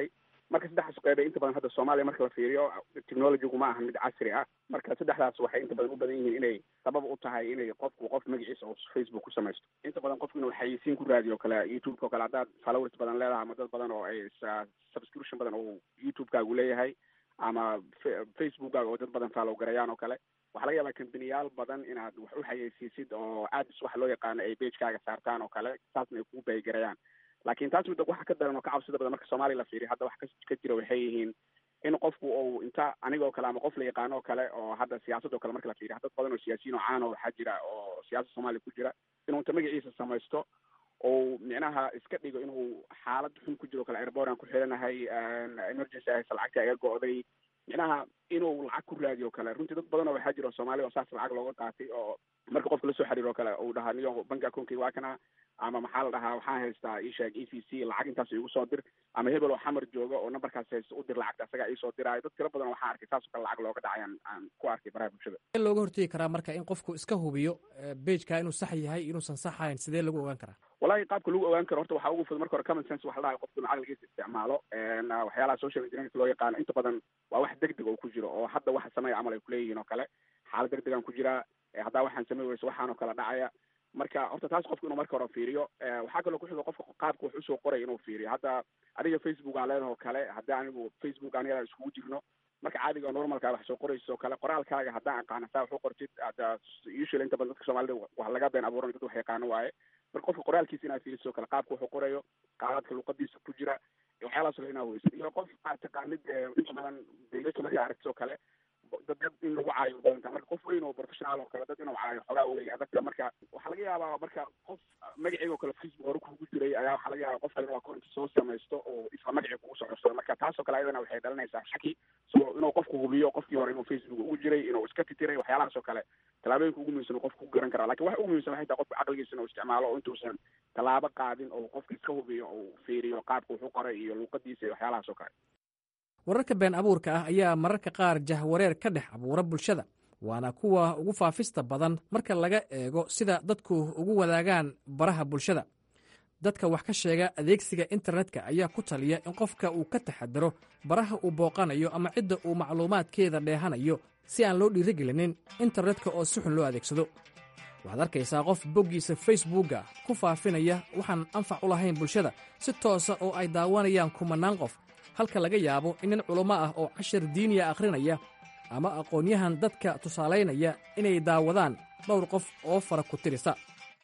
marka saddexdaas qeyba inta badan hadda soomaaliya marka la fiiriyo technologygu ma aha mid casri ah, marka saddexdaas waxay inta badan u badan yihiin inay sabab u tahay inay qofku qof magaciisa oo Facebook ku samaysto. Inta badan qofku inuu xayeysiin ku raadiyo kale YouTube-ka kale haddaad followers badan leedahay ama dad badan oo ay subscription badan oo YouTube-kaagu leeyahay ama Facebook-kaaga oo dad badan follow garayaan oo kale, waxaa laga yaabaa kambaniyaal badan inaad wax u xayeysiisid oo ads wax loo yaqaano ay pagekaaga saartaan oo kale, saasna ay kugu baahigarayaan. laakiin taas midda waxa ka daran oo ka cabsida badan marka Soomaaliya la fiiriyo hadda wax ka jira waxay yihiin in qofku uu inta anigoo kale ama qof la yaqaano oo kale oo hadda siyaasadda oo kale marka la fiiriyo dad badan oo siyaasiyiin oo caan oo waxaa jira oo siyaasadda Soomaaliya ku jira inuu inta magaciisa samaysto oo micnaha iska dhigo inuu xaalad xun ku jiro kale airboraan ku xiranahay emergency ah lacagta iga go'day, micnaha inuu lacag ku raadiyo kale. runtii dad badan oo waxaa jira Soomaaliya oo saas lacag looga qaatay oo marka qofka la soo xiriiro kale uu dhahaa niyo bank account-kayga waa kana, ama maxaa la dhahaa waxaan haystaa ii sheeg ECC lacag intaas igu soo dir, ama hebel oo xamar jooga oo numberkaas haysta u dir lacagta asaga ii soo diraayo. dad tiro badan waxaan arkay saas oo kale lacag looga dhacay aan ku arkay baraha bulshada. looga hortegi karaa marka in qofku iska hubiyo pageka inuu sax yahay inuusan sax ahayn, sidee lagu ogaan karaa? wallahi qaabka lagu ogaan karo horta waxaa ugu fudud marka hore common sense waxa la dhahay qofku inuu caqligiisa isticmaalo. waxyaalaha social engineering loo yaqaano inta badan waa wax degdeg oo ku jiro oo hadda waxa sameeya camal ay kuleeyihiin oo kale, xaalad degdegaan ku jiraa, haddaa waxaan samey weyso waxaan oo kale dhacaya. marka horta taas qofku inuu marka hore fiiriyo. waxaa kaloo kuxiga qofka qaabka wax usoo qoray inuu fiiriyo. hadda adiga Facebook aan leedahay oo kale, haddii anigu Facebook aniga iskugu jirno, marka caadiga normalka wax soo qorayso kale qoraalkaaga haddaan aqaana saa wax u qortid, hadda usually inta badan dadka Soomaalida wax laga been abuuran dad wax yaqaano waaye. marka qofka qoraalkiisa inaad fiiriso kale qaabka wax u qorayo, qaabka luqadiisa ku jira, waxyaalahaas oo inaa weysid. iyo qof aad taqaanid inta badan dawladda markaa aragto kale dad in lagu caayo badanta. marka qof weyn oo professional oo kale dad inuu caayo xogaa wey adagta. marka waxaa laga yaabaa marka qof magaceyga oo kale Facebook hore kugu jiray ayaa waxaa laga yaabaa qof kale inuu account soo samaysto oo isla magacii kugu soo codsado. marka taas oo kale ayadana waxay dhalinaysaa shaki, so inuu qofku hubiyo qofkii hore inuu Facebook ugu jiray, inuu iska titiray, waxyaalahaas oo kale tallaabooyinka ugu muhiimsan qofku ku garan karaa. lakin waxa ugu muhiimsan waxay tahay qofka caqligiisa inuu isticmaalo oo intuusan tallaabo qaadin oo qofka iska hubiyo oo fiiriyo qaabka wuxuu qoray iyo luuqadiisa iyo waxyaalahaas oo kale. wararka been abuurka ah ayaa mararka qaar jahwareer ka dhex abuura bulshada, waana kuwa ugu faafista badan marka laga eego sida dadku ugu wadaagaan baraha bulshada. dadka wax ka sheega adeegsiga internetka ayaa ku taliya in qofka uu ka taxadaro baraha uu booqanayo ama cidda uu macluumaadkeeda dheehanayo si aan loo dhiirigelinin internetka oo si xun loo adeegsado. waxaad arkaysaa qof boggiisa facebooka ku faafinaya waxaan anfac u lahayn bulshada si toosa oo ay daawanayaan kumanaan qof, halka laga yaabo in nin culummo ah oo cashar diiniya akhrinaya ama aqoon-yahan dadka tusaalaynaya inay daawadaan dhowr qof oo fara ku tirisa.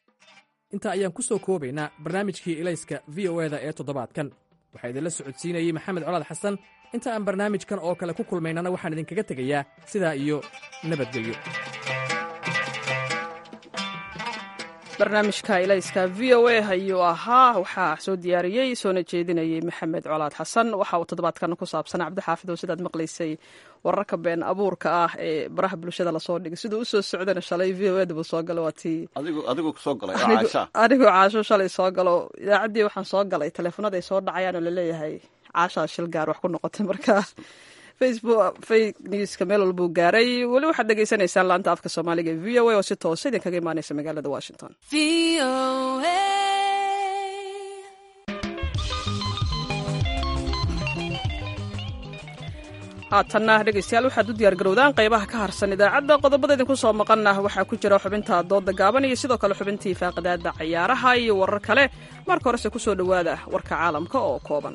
intaa ayaan ku soo koobaynaa barnaamijkii ilayska v o eda ee toddobaadkan. waxaa idinla socodsiinayey maxamed colaad xasan. inta aan barnaamijkan oo kale ku kulmaynana waxaan idinkaga tegayaa sidaa iyo nabadgelyo. barnaamijka ilayska v o a ayuu ahaa, waxaa soo diyaariyey soona jeedinayey maxamed colaad xasan. waxa uu toddobaadkan ku saabsanaa cabdixaafid oo sidaad maqlaysay wararka been abuurka ah ee baraha bulshada lasoo dhigay. siduu usoo socdana shalay v o eda buu soo galo. waa tii adigu kusoo galay caasha, anigoo caasho shalay soo galo idaacaddii waxaan soo galay teleefonada ay soo dhacayaan oo laleeyahay caashaa shil gaar wax ku noqotay. marka facebook fake newska meel walbuu gaaray. weli waxaad dhegaysanaysaan laanta afka soomaaliga ee v o a oo si toosa idinkaga imaanaysa magaalada washington. haatanna dhegaystayaal waxaad u diyaargarowdaan qaybaha ka harsan idaacadda. qodobada idinku soo maqanna waxaa ku jira xubinta dooda gaaban iyo sidoo kale xubintii faaqidaada cayaaraha iyo warar kale. marka horese ku soo dhowaada warka caalamka oo kooban.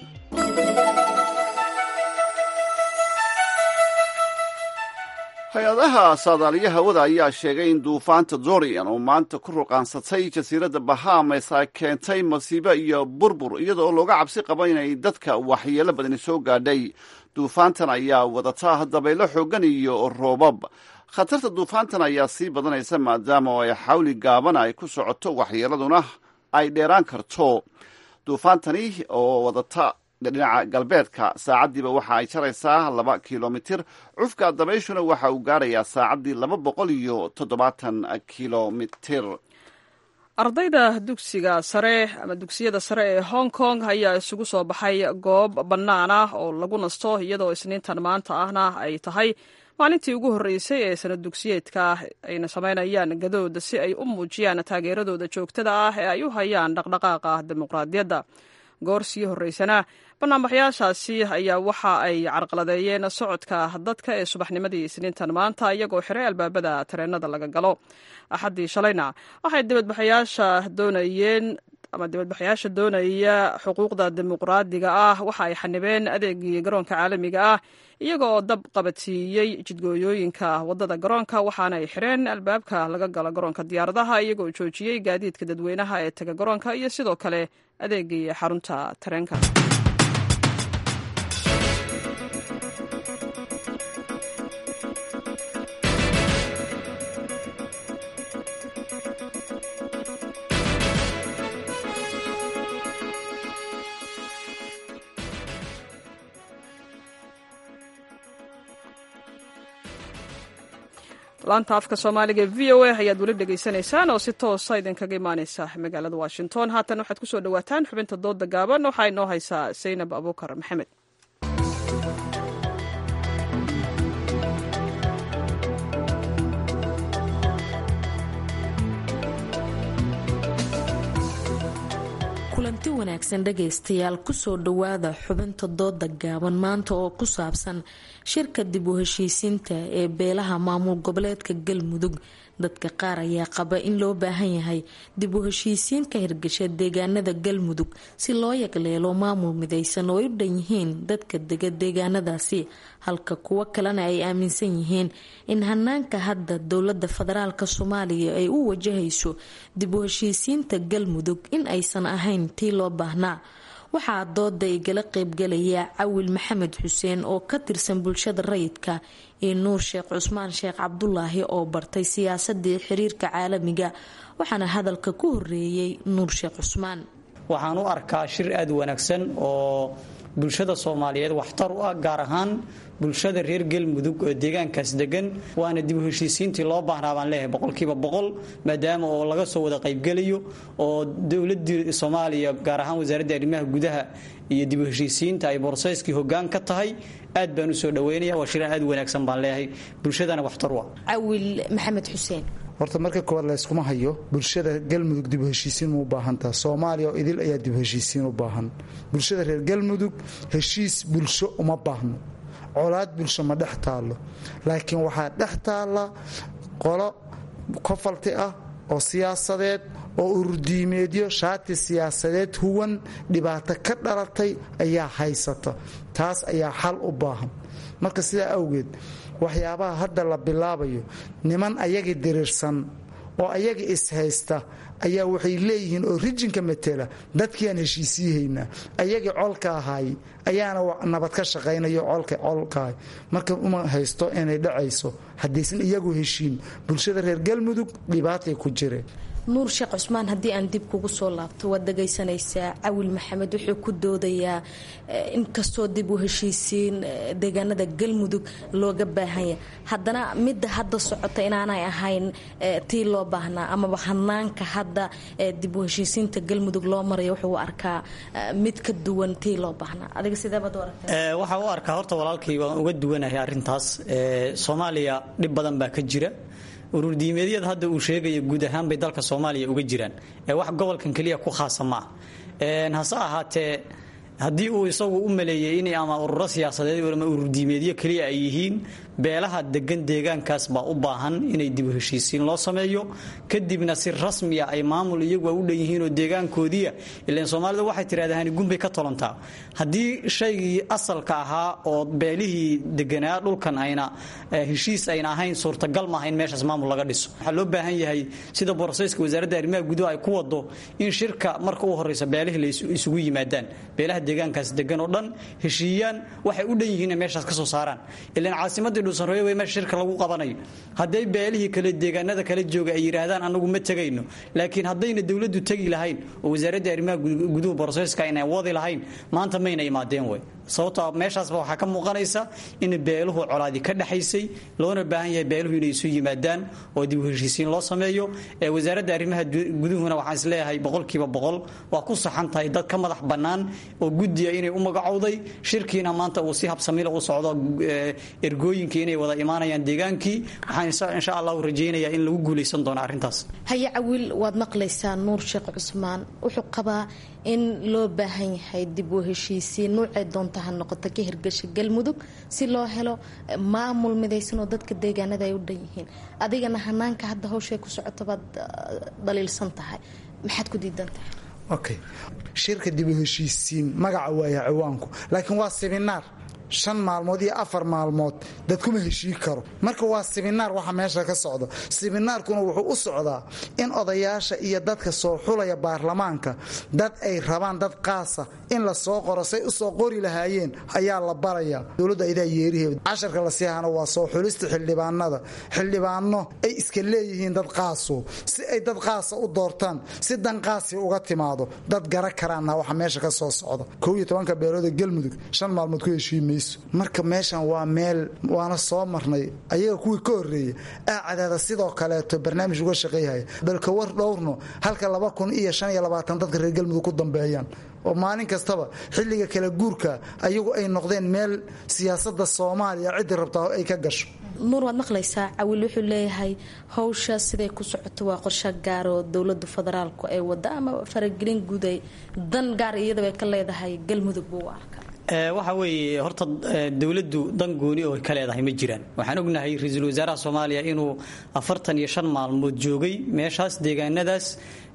hay-adaha saadaaliya hawada ayaa sheegay in duufaanta dorian oo maanta ku ruqaansatay jasiiradda bahamas ay keentay masiibo iyo burbur iyadoo looga cabsi qabo inay dadka waxyeelo badani soo gaadhay. duufaantan ayaa wadata dabaylo xooggan iyo roobab. khatarta duufaantan ayaa sii badanaysa maadaama ay xawli gaaban ay ku socoto, waxyeeladuna ay dheeraan karto. duufaantani oo wadata dhinaca galbeedka saacaddiiba waxa ay jaraysaa 2 kilomitir. cufka dabayshuna waxa uu gaarayaa saacaddii 270 kilomitir. ardayda dugsiga sare ama dugsiyada sare ee hong kong ayaa isugu soo baxay goob bannaan ah oo lagu nasto, iyadoo isniintan maanta ahna ay tahay maalintii ugu horreysay ee sanad dugsiyeedka ayna samaynayaan gadooda si ay u muujiyaan taageeradooda joogtada ah ee ay u hayaan dhaqdhaqaaqa dimuqraadiyadda. goor sii horreysana banaanbaxyaashaasi ayaa waxa ay carqaladeeyeen socodka dadka ee subaxnimadii isniintan maanta iyagoo xiray albaabada tareenada laga galo axaddii shalayna waxay dibadbaxayaasha doonaya xuquuqda dimuqraadiga ah waxa ay xanibeen adeegii garoonka caalamiga ah iyaga oo dab qabadsiiyey jidgooyooyinka wadada garoonka waxaana ay xireen albaabka laga galo garoonka diyaaradaha iyagoo joojiyey gaadiidka dadweynaha ee taga garoonka iyo sidoo kale adeegii xarunta tareenka. laanta afka soomaaliga v o a ayaad weli dhegaysanaysaan oo si toosa idinkaga imaaneysa magaalada washington. haatan waxaad ku soo dhawaataan xubinta dooda gaaban waxaa inoo haysaa saynab abuukar maxamed. kulanti wanaagsan dhegaystayaal kusoo dhowaada xubinta dooda gaaban maanta oo ku saabsan shirka dib u heshiisiinta ee beelaha maamul goboleedka galmudug. dadka qaar ayaa qaba in loo baahan yahay dib u heshiisiin ka hirgasha deegaanada galmudug si loo yaqleelo maamul midaysan oo ay u dhan yihiin dadka dega deegaanadaasi, halka kuwo kalena ay aaminsan yihiin in hanaanka hadda dowlada federaalka soomaaliya ay u wajahayso dib u heshiisiinta galmudug in aysan ahayn tii loo baahnaa. waxaa dooda igala qeybgalaya cawil maxamed xuseen oo ka tirsan bulshada rayidka iyo nuur sheekh cusmaan sheekh cabdulaahi oo bartay siyaasadii xiriirka caalamiga, waxaana hadalka ku horeeyey nuur sheekh cusmaan. waxaan u arkaa shir aad u wanaagsan oo bulshada soomaaliyeed waxtar u ah, gaar ahaan bulshada reer galmudug oo deegaankaas degan, waana dib u heshiisiintii loo baahnaa baan leeyahay 100% maadaama oo laga soo wada qaybgalayo oo dowladda Soomaaliya gaar ahaan wasaaradda arrimaha gudaha iyo dib u heshiisiinta ay borsayskii hoggaan ka tahay. aad baan u soo dhaweynayaa, waa shir aad u wanaagsan baan leeyahay, bulshadana waxtar u ah. cawil maxamed xuseen. horta marka koowaad la iskuma hayo bulshada galmudug dib u heshiisiin u baahan tahay. Soomaaliya oo idil ayaa dib u heshiisiin u baahan. bulshada reer galmudug heshiis bulsho uma baahno, colaad bulsho ma dhex taalo, laakiin waxaa dhex taala qolo kofalti ah oo siyaasadeed oo ururdiimeedyo shaati siyaasadeed huwan dhibaato ka dhalatay ayaa haysata. taas ayaa xal u baahan. marka sidaa awgeed waxyaabaha hadda la bilaabayo niman ayagii diriirsan oo ayagii ishaysta ayaa waxay leeyihiin oo rijinka matela dadkiiaan heshiisiihaynaa, ayagii colka ahaay ayaana nabad ka shaqaynayo colkaah. marka uma haysto inay dhacayso haddaysan iyagu heshiin. bulshada reer galmudug dhibaatay ku jireen. nuur sheekh cusmaan, haddii aan dib kugu soo laabto, waad dhagaysanaysaa cawil maxamed wuxuu ku doodayaa inkastoo dib u heshiisiin deegaanada galmudug looga baahanya, haddana midda hadda socota inaanay ahayn tii loo baahnaa amaba hanaanka hadda dib u heshiisiinta galmudug loo marayo wuxuu arkaa mid ka duwan tii loo baahnaa. adiga sideebaad u aragtaa? waxaa u arkaa horta walaalkay waan uga duwanahay arrintaas. Soomaaliya dhib badan baa ka jira. urur diimeedyada hadda uu sheegaya guud ahaan bay dalka Soomaaliya uga jiraan, wax gobolkan kaliya ku khaasa ma aha. hase ahaatee haddii uu isagu u maleeyay inay ama ururo siyaasadeed ama urur diimeedyo kaliya ay yihiin, beelaha degan deegaankaas baa u baahan inay dib u heshiisiin loo sameeyo, kadibna si rasmi ah ay maamul iyagu u dhan yihiin oo deegaankoodiya. ilaan Soomaalida waxay tirahdaan gumbay ka tolantaa. haddii shaygii asalka ahaa oo beelihii deganaa dhulkan ayna heshiis ayna ahayn, suurtagal ma ahayn meeshaas maamul laga dhiso. waxaa loo baahan yahay sida borsayska wasaaradda arrimaha gudaha ay ku wado in shirka marka u horeysa beelihii la isugu yimaadaan, beelaha deegaankaas degan oo dhan heshiiyaan, waxay u dhan yihiin meeshaas ka soo saaraan. ilaan caasimadii dhuusanreeyo way meesha shirka lagu qabanayo. hadday beelihii kale deegaanada kala jooga ay yiraahdaan anagu ma tagayno, laakiin haddayna dawladdu tagi lahayn oo wasaaradda arrimaha gudaha borsayska ayna wadi lahayn, maanta mayna imaadeen way. sababtoo meeshaasba waxaa ka muuqanaysa in beeluhu colaadi ka dhaxaysay, loona baahan yahay beeluhu inay isu yimaadaan oo dib u heshiisiin loo sameeyo. wasaaradda arrimaha guduhuna waxaan is leeyahay 100% waa ku saxan tahay dad ka madax bannaan oo guddiya inay u magacowday. shirkiina maanta uu si habsami u socdo, ergooyinka inay wada imaanayaan deegaankii. waxaan insha Allah rajaynayaa in lagu guuleysan doono arrintaas. haya cawil, waad maqlaysaa nuur sheekh cusmaan wuxuu qabaa in loo baahan yahay dib u heshiisiin nuucay doonta ha noqoto ka hirgasha galmudug si loo helo maamul midaysan oo dadka deegaanada ay u dhan yihiin adigana hanaanka hadda hawshay ku socoto baad dhaliilsan tahay maxaad ku diidan tahay okay shirka dib u heshiisiin magaca waaya ciwaanku laakiin waa seminaar 5 maalmood iyo 4 maalmood dad kuma heshii karo marka waa seminaar waxa meesha ka socdo seminaarkuna wuxuu u socdaa in odayaasha iyo dadka soo xulaya baarlamaanka dad ay rabaan dad qaasa in la soo qoro say u soo qori lahaayeen ayaa la baraya dawladda idaa yeeriheed casharka la siihana waa soo xulista xildhibaano ay iska leeyihiin dad qaaso si ay dad qaasa u doortaan si dan qaasi uga timaado dad gara karaana waxa meesha ka soo socda 12 beelood galmudug 5 maalmood ku heshiimay marka meeshan waa meel waana soo marnay ayaga kuwii ka horeeyay cadaada sidoo kaleeto barnaamij uga shaqeeyay balka war dhowrno halka 2025 dadka reer galmudug ku dambeeyaan oo maalin kastaba xilliga kala guurka ayagu ay noqdeen meel siyaasadda Soomaaliya cid rabtaa ay ka gasho nuur waad maqlaysaa cawil wuxuu leeyahay hawsha siday ku socoto waa qorshe gaar oo dowladda federaalku ay wada ama faragelin guud ay dan gaar iyada ay ka leedahay galmudug buu arkaa waxa weeye horta dawladdu dan gooni oo ka leedahay ma jiraan waxaan ognahay ra'iisul wasaaraha Soomaaliya inuu 45 maalmood joogay meeshaas deegaanadaas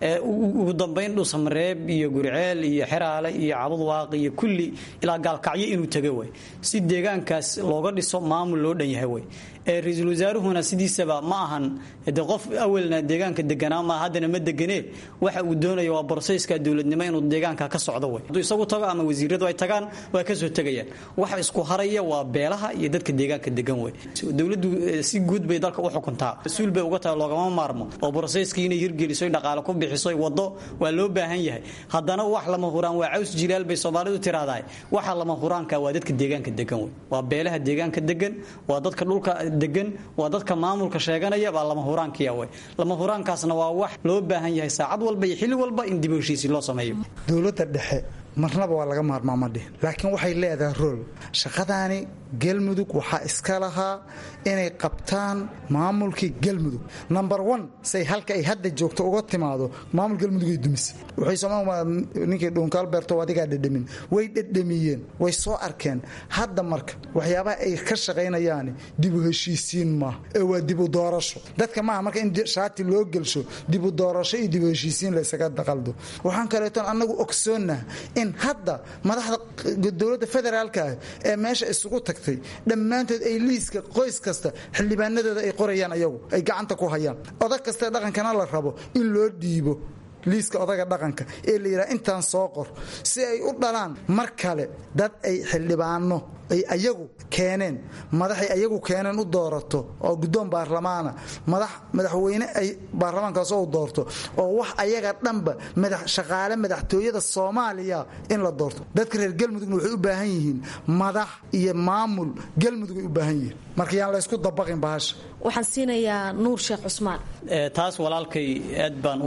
ugu dambeyn Dhuusamareeb iyo Gurceel iyo Xeraale iyo Cabudwaaq iyo kulli ilaa Gaalkacyo inuu tagay way si deegaankaas looga dhiso maamul loo dhan yahay way ra'iisul wasaaruhuna sidiisaba ma ahan qof awalna deegaanka deganaa ma hadana ma deganee waxa uu doonayo waa processka dawladnimo inuu deegaanka ka socdo way haduu isagu tago ama wasiiradu ay tagaan way ka soo tagayaan waxa isku haraya waa beelaha iyo dadka deegaanka degan way dawladdu si guud bay dalka u xukuntaa rasuul bay uga tahay loogama maarmo oo processkii inay hirgeliso dhaqaale ku bixiso wado waa loo baahan yahay hadana wax lama huraan waa caws jilaal bay Soomaalidu tiraahday waxa lama huraanka waa dadka deegaanka degan way waa beelaha deegaanka degan waa dadka dhulka degan waa dadka maamulka sheeganaya baa lama huraankiya way lama huraankaasna waa wax loo baahan yahay saacad walba iyo xilli walba in dib u heshiisiin loo sameeyo dawladda dhexe marnaba waa laga maarmaamadii laakiin waxay leedahay rol shaqadaani galmudug waxa iska lahaa inay qabtaan maamulkii galmudug number 1 say halka ay hadda joogto uga timaado maamul galmudug ay dumis waxay Soomaaliya ninkii Dhunka Alberto wadiga dhadhamin way dhadhamiyeen way soo arkeen hadda marka waxyaabaha ay ka shaqeynayaan dib u heshiisiin ma ee waa dib u doorasho dadka ma marka in shaati loo gelsho dib u doorasho iyo dib u heshiisiin la isaga daqaldo waxaan kaleeto anagu ogsoonnaa in hadda madaxda dawladda federaalka ee meesha isugu tagtay dhammaantood ay liiska qoys kasta xildhibaanadooda ay qorayaan ayagu ay gacanta ku hayaan odag kasta dhaqankana la rabo in loo dhiibo liiska odaga dhaqanka ee la yiraahdo intaan soo qor si ay u dhalaan mar kale dad ay xildhibaano ay ayagu keeneen madaxay ayagu keeneen u doorato oo guddoon baarlamaana madaxweyne ay baarlamaankaas oo doorto oo wax ayaga dhanba shaqaale madaxtooyada Soomaaliya in la doorto dadka reer galmudugna waxay u baahan yihiin madax iyo maamul galmudug u baahan yihiin marka yaan la isku dabaqin bahasha waxaan siinayaa Nuur Sheekh Cusmaan taas walaalkay aad baan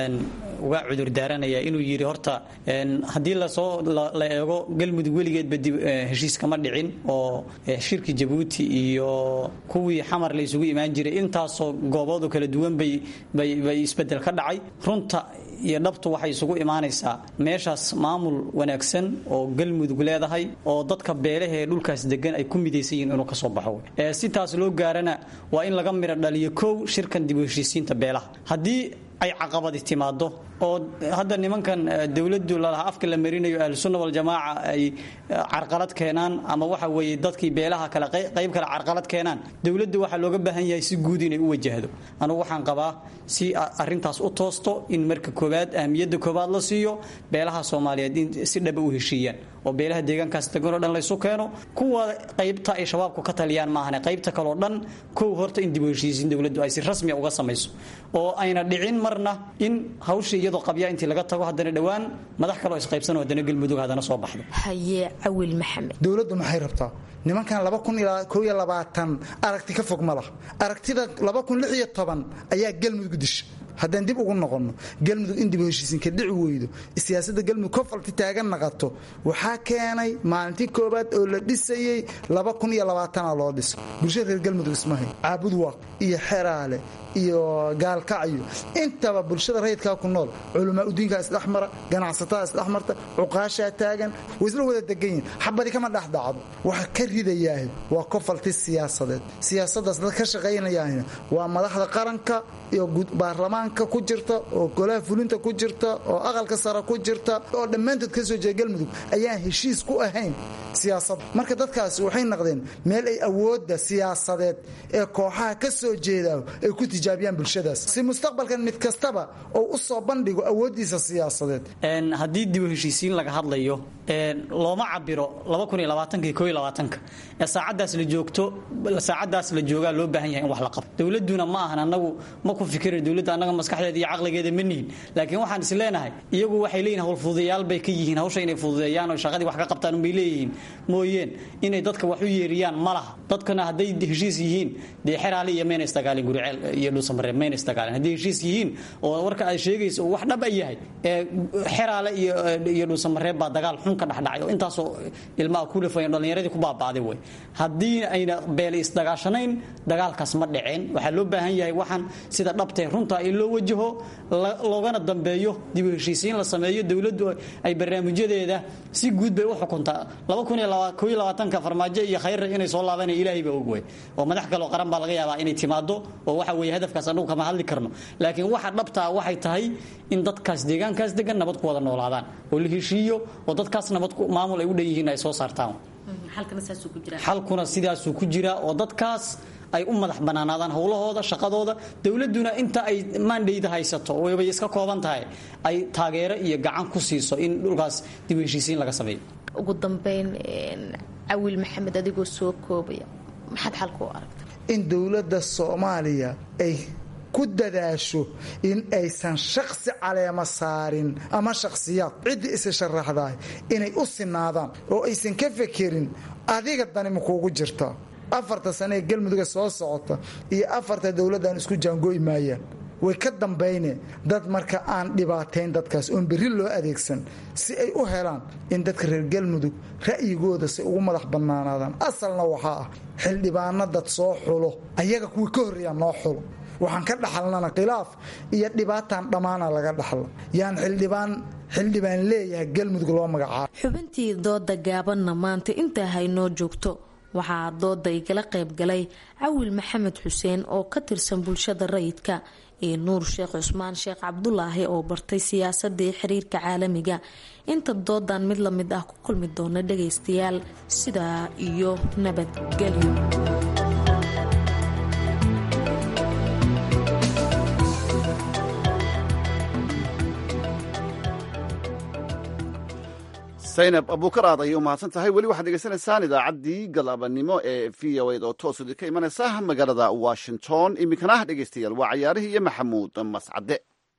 uga cudur daaranayaa inuu yiri horta hadii la eego galmudug weligeed badib heshiis kama dhicin oo shirki Djibouti iyo kuwii xamar la isugu imaan jiray intaasoo goobood kala duwan bay isbedel ka dhacay runta iyo dhabtu waxay isugu imaanaysaa meeshaas maamul wanaagsan oo galmudug leedahay oo dadka beelaha ee dhulkaas degan ay ku midaysan yihiin inuu ka soo baxo si taas loo gaarana waa in laga miro dhaliyo koow shirkan dib u heshiisiinta beelaha hadii ay caqabad timaado oo hadda nimankan dawladdu la afka la marinayo ahlusunna wal jamaa ay carqalad keenaan ama waxa weeye dadkii beelaha kala qayb kala carqalad keenaan dawladdu waxa looga baahan yahay si guud inay u wajahdo anigu waxaan qabaa si arintaas u toosto in marka koobaad ahmiyada koobaad la siiyo beelaha Soomaaliyeed in si dhab u heshiiyaan oo beelaha deegaankaas tagoon dhan la isu keeno kuwa qaybta ay shabaabku ka taliyaan ma ahna qaybta kale oo dhan koow horta in dib u heshiisiin dawladdu ay si rasmi ah uga samayso oo ayna dhicin marna in hawsha iyadoo qabya intii laga tago hadana dhawaan madax kale oo is qaybsan oo hadana galmudug hadana soo baxdo haye Cawil Maxamed dawladdu maxay rabtaa nimankan 2022 aragti ka fog ma laha aragtida 2016 ayaa galmudug dishay haddaan dib ugu noqonno galmudug in dib u heshiisiin ka dhici weydo siyaasadda galmudug kofalti taagan naqato waxaa keenay maalintii koobaad oo la dhisayey 2020 loo dhiso bulshada reer galmudug ismahay caabud waaq iyo xeraale iyo gaalkacyo intaba bulshada rayidkaa ku nool culamaa udiinkaa isdhexmara ganacsatada isdhexmarta cuqaashaa taagan way isla wada degan yihin xabadi kama dhex dhacdo waxa ka ridayaah waa kofalti siyaasadeed siyaasaddaas dad ka shaqaynayaahina waa madaxda qaranka iyo baarlamaanka ku jirta oo golaha fulinta ku jirta oo aqalka sare ku jirta oo dhammaantood ka soo jeeda galmudug ayaan heshiis ku ahayn siyaasadda marka dadkaasi waxay noqdeen meel ay awoodda siyaasadeed ee kooxaha ka soo jeedaa ay ku tijaabiyaan bulshadaas si mustaqbalkan mid kastaba oo u soo bandhigo awooddiisa siyaasadeed haddii dib u heshiisiin laga hadlayo looma cabiro 2020 ee saacadaas la joogaa loo baahan yahay in wax la qabto dawladuna ma ahan anagu ma ku fikirin dawladda anaga maskaxdeeda iyo caqligeeda ma nihin laakiin waxaan is leenahay iyagu waxay leeyihiin hawl fududeeyaal bay ka yihiin hawsha inay fududeeyaan oo shaqadii wax ka qabtaan bay leeyihiin mooyeen inay dadka wax u yeeriyaan malaha dadkana hadday heshiis yihiin dee xeraale iyo meena istagaalin guriceel iyo dhuusamaree meena istagaalin hadday heshiis yihiin oo warka ay sheegayso wax dhab ay yahay xeraale iyo dhuusamaree baa dagaal xun ka dhaxdhacay oo intaasoo ilmaha ku dhafay dhalinyaradii ku baabaaday way haddii ayna beele isdagaashanayn dagaalkaas ma dhaceen waxaa loo baahan yahay waxaan sida dhabtee runta in loo wajaho loogana dambeeyo dib u heshiisiin la sameeyo dawladdu ay barnaamijyadeeda si guud bay u xukuntaa 2021 farmaajo iyo khayr inay soo laabanay ilaahay baa og way oo madax kale oo qaran baa laga yaabaa inay timaado oo waxa weeye hadafkaas anagu kama hadli karno laakiin waxa dhabta waxay tahay in dadkaas deegaankaas degan nabad ku wada noolaadaan oo la heshiiyo oo dadkaas nabad ku maamul ay u dhanyihiin ay soo saartaan halkuna sidaasuu ku jira oo dadkaas ay u madax banaanaadaan howlahooda shaqadooda dawladuna inta ay mandate haysato oo ay iska kooban tahay ay taageero iyo gacan ku siiso in dhulkaas dib u heshiisiin laga sameeyo ugu dambeyn Awil Maxamed adigoo soo koobaya maxaad xal ku aragtay in dawladda Soomaaliya ay ku dadaasho in aysan shakhsi caleema saarin ama shakhsiyaad cid is sharaxday inay u sinaadaan oo aysan ka fekerin adiga dani ma kuugu jirta 4 sano ee galmudug soo socota iyo 4 dawladan isku jaangooy maayaan way ka dambeeyeen dad marka aan dhibaateyn dadkaas oo bari loo adeegsan si ay u helaan in dadka reer galmudug ra'yigooda si ugu madax banaanaadaan asalna waxa ah xildhibaanada dad soo xulo ayaga kuwa ka horeeya noo xulo waxaan ka dhaxalnana khilaaf iyo dhibaataan dhamaana laga dhaxlo yaan xildhibaan leeyahay galmudug loo magacaabo xubintii dooda gaabanna maanta inta haynoo joogto waxaa dooda igala qayb galay Awil Maxamed Xuseen oo ka tirsan bulshada rayidka iyo Nuur Sheekh Cusmaan Sheekh Cabdulaahi oo bartay siyaasadda iyo xiriirka caalamiga inta doodan mid la mid ah ku kulmi doona dhageystayaal sidaa iyo nabadgelyo saynab abuukar aad ayay u mahadsan tahay weli waxaad degeysanaysaan idaacaddii galaabanimo ee v o ed oo toos idinka imanaysa magaalada washington iminkana dhegeystayaal waa cayaarihii iyo maxamuud mascade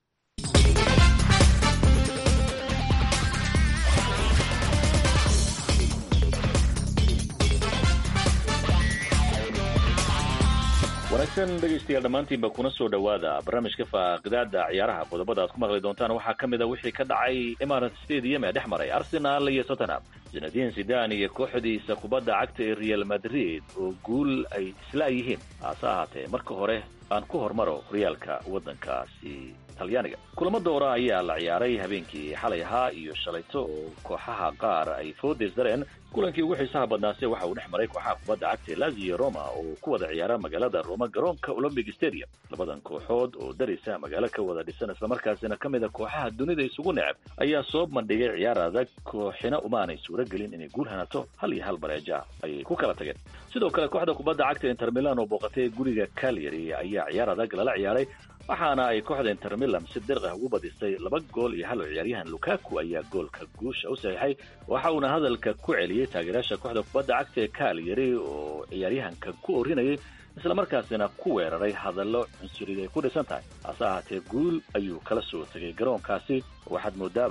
wanaagsan dhegaystayaal dhammaantiinba kuna soo dhowaada barnaamijka faaqidaada ciyaaraha qodobada aad ku maqli doontaan waxaa ka mid a wixii ka dhacay Emirates Stadium ee dhex maray Arsenal iyo Tottenham Zinedine Zidane iyo kooxdiisa kubadda cagta ee Real Madrid oo guul ay isla yihiin hase ahaatee marka hore aan ku hormaro horyaalka waddankaasi Talyaaniga kulamo doora ayaa la ciyaaray habeenkii xalay ahaa iyo shalayto oo kooxaha qaar ay foodisdareen kulankii ugu xiisaha badnaasay waxa uu dhex maray kooxaha kubadda cagta Lazio Roma oo ku wada ciyaara magaalada Roma garoonka Olympic Stadium labadan kooxood oo darisa magaalo ka wada dhisan isla markaasina kamid ah kooxaha dunida isugu neceb ayaa soo bandhigay ciyaar adag kooxina umaanay suuragelin inay guul hanato 1-1 bareeja ayay ku kala tageen sidoo kale kooxda kubadda cagta Inter Milan oo booqatay guriga Cagliari ayaa ciyaar adag lala ciyaaray waxaana ay kooxda Inter Milan si dirq ah ugu badisay 2 gool iyo 1 ciyaaryahan Lukaku ayaa goolka guusha u saxiixay waxa uuna hadalka ku celiyay taageerayaasha kooxda kubadda cagta ee Cagliari oo ciyaaryahanka ku orinayay isla markaasina ku weeraray hadallo cunsuriyeed ku dhisan tahay hase ahaatee guul ayuu kala soo tagay garoonkaasi waxaad moodaaba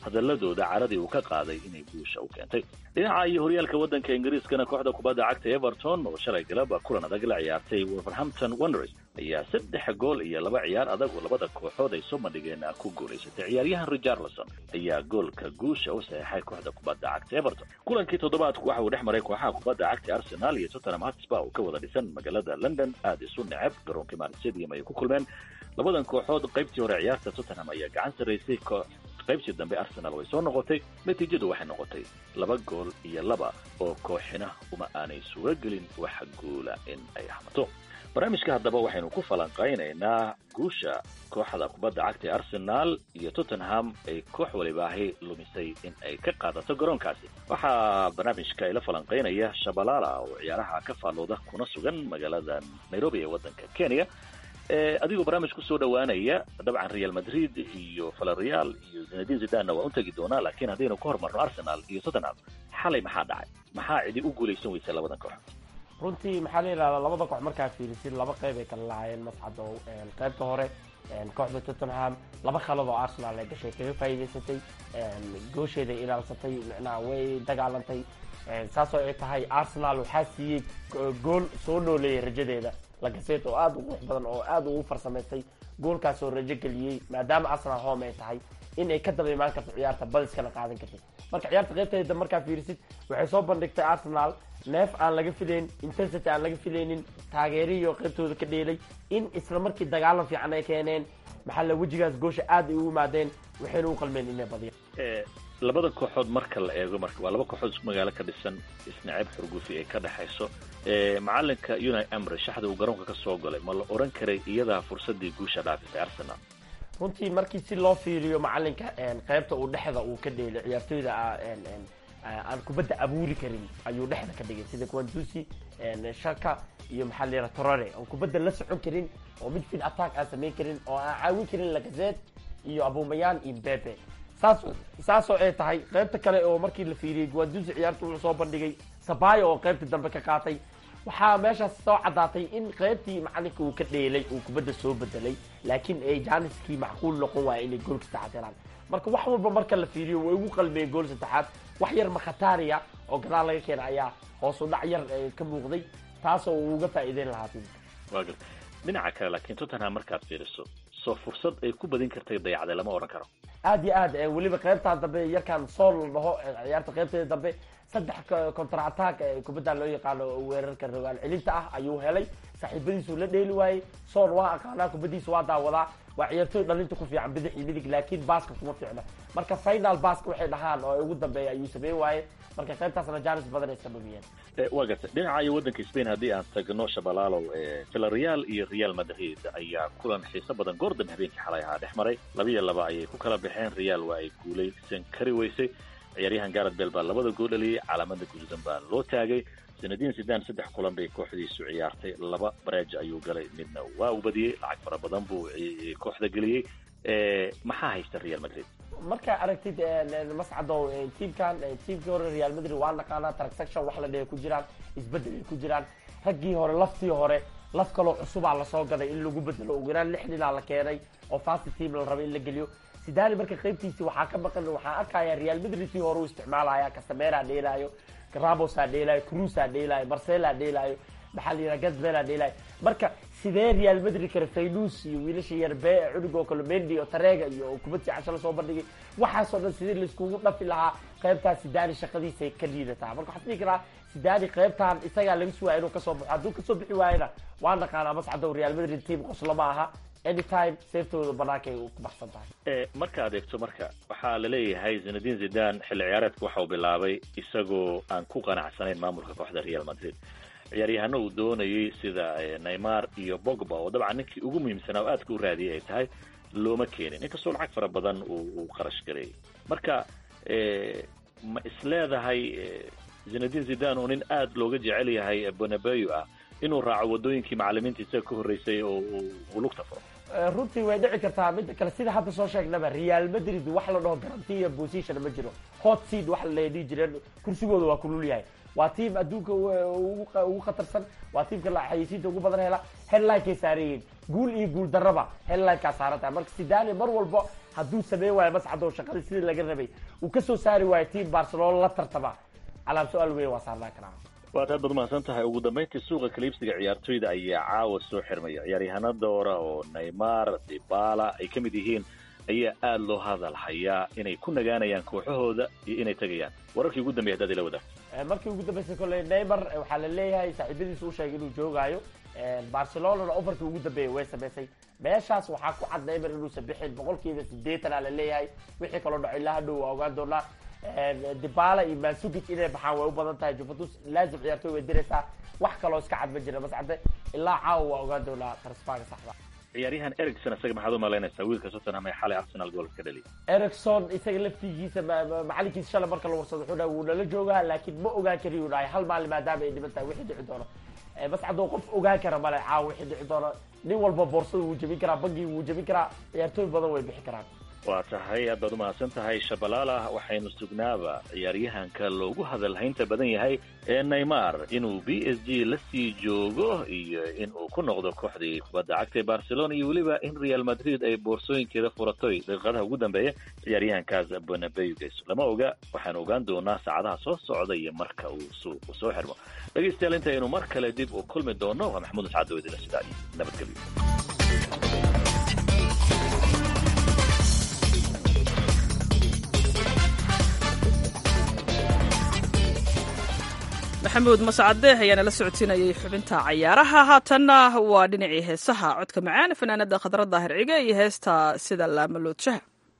hadaladooda caradii uu ka qaaday inay guusha u keentay. dhinaca iyo horyaalka waddanka ingiriiskana kooxda kubadda cagta Everton oo shalay galaba kulan adag la ciyaartay Wolverhampton Wanderers ayaa 3 gool iyo 2 ciyaar adag oo labada kooxood ay soo bandhigeen ku guuleysatay. ciyaaryahan Richarlison ayaa goolka guusha u saxeexay kooxda kubadda cagta Everton. kulankii toddobaadku waxa uu dhex maray kooxaha kubadda cagta Arsenal iyo Tottenham Hotspur oo ka wada dhisan magaalada London aad isu neceb garoonka Emirates Stadium ay ku kulmeen. labadan kooxood qaybtii hore ciyaarta Tottenham ayaa gacan sareysay qaybtii dambe Arsenal way soo noqotay. natiijadu waxay noqotay 2 gool iyo 2 oo kooxina uma aanay suura gelin wax guula in ay ahmato. barnaamijka haddaba waxaynu ku falanqaynaynaa guusha kooxda kubadda cagta Arsenal iyo Tottenham ay koox walibaahi lumisay in ay ka qaadato garoonkaasi. waxaa barnaamijka ila falanqaynaya Shabalala oo ciyaaraha ka faalooda kuna sugan magaalada Nairobi ee waddanka Kenya. adigoo barnaamij ku soo dhawaanaya dabcan Real Madrid iyo Villarreal iyo Zinedine Zidane waa u tagi doonaa, laakiin haddaynu ka hormarno Arsenal iyo Tottenham xalay maxaa dhacay? maxaa cidi u guuleysan weysay labadan koox? runtii maxaa la yidhahdaa labada koox markaa fiirisid laba qayb ay kala lahaayeen mascado. qaybta hore kooxda Tottenham laba khalad oo Arsenal ay gashay kaga faa'iidaysatay, goosheeda ilaalsatay, macnaha way dagaalantay. saasoo ay tahay Arsenal waxaa siiyey gool soo nooleeyay rajadeeda Lacazette oo aad u qurux badan oo aad ugu farsamaystay goolkaas oo rajo geliyey maadaama Arsenal home ay tahay in ay ka daba imaan karto ciyaarta badiskana qaadan kartay. marka ciyaarta qaybteeda markaa fiirisid waxay soo bandhigtay Arsenal neef aan laga filayn, intensity aan laga filaynin, taageeriyo qaybtooda ka dheelay in isla markii dagaalan fiican ay keeneen. maxaa la wajigaas goosha aad ay u yimaadeen waxayna u qalmeen inay badiyaan. labada kooxood marka la eego marka waa laba kooxood isku magaalo ka dhisan, isnacab xurgufi ay ka dhaxayso. macalinka Unai Emery shaxda uu garoonka ka soo galay ma la oran karay iyadaa fursadii guusha dhaafisay Arsenal? runtii markii si loo fiiriyo macalinka qaybta uu dhexda uu ka dheelay ciyaartooyda aan kubadda abuuri karin ayuu dhexda ka dhigay sida Guendouzi, Xhaka iyo maxaa la yiraahdaa Traore oo kubadda la socon karin oo midfield attack aan sameyn karin oo aan caawin karin Lacazette iyo Aubameyang iyo Mbappe. saasoo ay tahay qaybta kale oo markii la fiiriyey Guendouzi ciyaartu wuxuu soo bandhigay Sabayo oo qaybta dambe ka qaatay. waxaa meeshaas soo cadaatay in qaybtii macalinka uu ka dheelay uu kubadda soo bedelay laakiin ay jaaniskii macquul noqon waaya inay goolka saddexaad helaan. marka wax walba marka la fiiriyo way ugu qalmeen gool saddexaad. wax yar Mkhitaryan oo gadaal laga keenay ayaa hoos u dhac yar ka muuqday taasoo uu uga faa'iideyn lahaa tiimka. dhinaca kale laakiin Tottenham markaad fiiriso soo fursad ay ku badin kartay dayacday lama oran karo. aad iyo aad weliba qaybtaan dambe yarkaan sool la dhaho ciyaarta qaybteeda dambe 3 counter attack kubadda loo yaqaano weerarka rogaal celinta ah ayuu helay. saaxiibadiisu la dheeli waayey. sool waa aqaanaa kubaddiisa waa daawadaa, waa ciyaartooy dhalinta ku fiican bidix iyo midig laakiin baaska kuma fiicna. marka final baaska waxay dhahaan oo ugu dambeeya ayuu sameyn waayey. marka qaybtaasna jaanis badan ay sababiyeen. waa gartay dhinaca iyo waddanka Spain haddii aan tagno Shabalalo Villarreal iyo Real Madrid ayaa kulan xiiso badan goordam habeenkii xalay ahaa dhex maray. 2-2 ayay ku kala baxeen. Real waa ay guuleysan kari weysay. ciyaaryahan Gareth Bale baa labada gool dhaliyay, calaamada guduudan baa loo taagay. Zinedine Zidane 3 kulan bay kooxdiisu ciyaartay, 2 bareej ayuu galay, midna waa u badiyay, lacag fara badan buu kooxda geliyay. maxaa haysta Real Madrid? marka aragtid mascado tiimkii hore Real Madrid waa naqaanaa transaction wax la dheeyo ku jiraan, isbedel ay ku jiraan. raggii hore laftii hore laf kaloo cusubaa la soo gaday in lagu bedelo ugu yaraan 6 nin la keenay oo fast team la rabay in la geliyo. Zidane marka qaybtiisa waxaa ka maqan waxaa arkaya Real Madrid tii hore u isticmaalaya Casemiro dheelaayo, Ramos dheelaayo, Cruz dheelaayo, Marcelo dheelaayo, maxaa la yiraahdaa Gazbela dheelaayo. marka sidee Real Madrid kale Faylus iyo wiilasha yarbe cunugoo kale Mendy oo Tarega iyo kubadii cashal soo bandhigay waxaasoo dhan sidii la iskugu dhafi lahaa qaybtaas Zidane shaqadiisa ka liidataa. marka waxaan dhihi karaa Zidane qaybtaan isagaa laga sugaa inuu ka soo baxo. hadduu ka soo bixi waayna waa naqaanaa mascado Real Madrid team qoslo ma aha. anytime safetooda banaanka ay ku baxsan tahay. markaad eegto marka waxaa la leeyahay Zinedine Zidane xilli ciyaareedka waxa uu bilaabay isagoo aan ku qanacsanayn maamulka kooxda Real Madrid. ciyaaryahano uu doonayay sida Neymar iyo Pogba oo dabcan ninkii ugu muhiimsanaa oo aadka u raadiyay ay tahay looma keenin inkastoo lacag fara badan uu qarash gareeyay. marka ma isleedahay Zinedine Zidane oo nin aad looga jecel yahay Bernabeu ah inuu raaco wadooyinkii macallimiintiisa ka horeysay oo uu lugta furo? runtii way dhici kartaa. mid kale sida hadda soo sheegnaba Real Madrid wax la dhaho guarantee position ma jiro. hot seat wax la leeyahay jireen kursigooda waa kulul yahay. waa tiim adduunka ugu khatarsan, waa tiimka la xayeysiinta ugu badan hela, headline-kay saarayeen guul iyo guul darraba headline-kaa saaran tahay. marka Zidane mar walba hadduu sameyn waayo mascado shaqadii sidii laga rabay uu kasoo saari waayo tiim barcelona la tartama calaam su-aal weyn waa saarnaan karaa. waad aad baad mahadsan tahay. ugu dambeyntii suuqa kaliibsiga ciyaartoyda ayaa caawa soo xirmaya. ciyaaryahanada doora oo Neymar, Dybala ay ka mid yihiin ayaa aad loo hadal hayaa inay ku nagaanayaan kooxahooda iyo inay tagayaan. wararkii ugu dambeeyay haddaad ila wadaag. markii ugu dambeysay kolley Neymar waxaa la leeyahay saaxiibadiisa u sheegay inuu joogaayo Barcelona offerka ugu dambeeyay way sameysay. meeshaas waxaa ku cad Neymar inuusan bixin 80% la leeyahay. wixii kaloo dhacay ilaa hadhow waa ogaan doonaa. Dybala iyo Mandzukic inay baxaan way u badan tahay. Juventus laazim ciyaartoy way diraysaa. wax kaloo iska cad ma jira mascade ilaa caawa waa ogaan doonaa transferka saxda. ciyaaryahan Erikson isaga maxaad u malaynaysaa wiilka Tottenham ee xalay Arsenal gool ka dhaliyay? Erikson isaga laftigiisa macalinkiisa shalay marka la warsado wuxuu dhahay wuu nala joogaa laakiin ma ogaan kari uu dhahay hal maalin maadaama ay dhiman tahay wixii dhici doono. bas hadduu qof ogaan kara male caawa wixii dhici doono. nin walba boorsada wuu jebin karaa, bangii wuu jebin karaa, ciyaartooy badan way bixi karaan. waa tahay aad baad u mahadsan tahay Shabalala. waxaynu sugnaaba ciyaaryahanka loogu hadalhaynta badan yahay ee Neymar inuu PSG la sii joogo iyo inuu ku noqdo kooxdii kubadda cagta ee Barcelona iyo weliba in Real Madrid ay boorsooyinkeeda furatay daqiiqadaha ugu dambeeya ciyaaryahankaas Bernabeu geyso. lama oga, waxaanu ogaan doonaa saacadaha soo socda iyo marka uu suuqu soo xirmo. dhegeystayaal intaynu mar kale dib u kulmi doono waa Maxamuud Sacaad oo idinla sidaayay nabadgelyo. maxamuud mascade ayaana la socodsiinayay xubinta cayaaraha. haatanna waa dhinacii heesaha codka macaan fanaanada khadra daahir cige iyo heesta sida laamaloodjaha.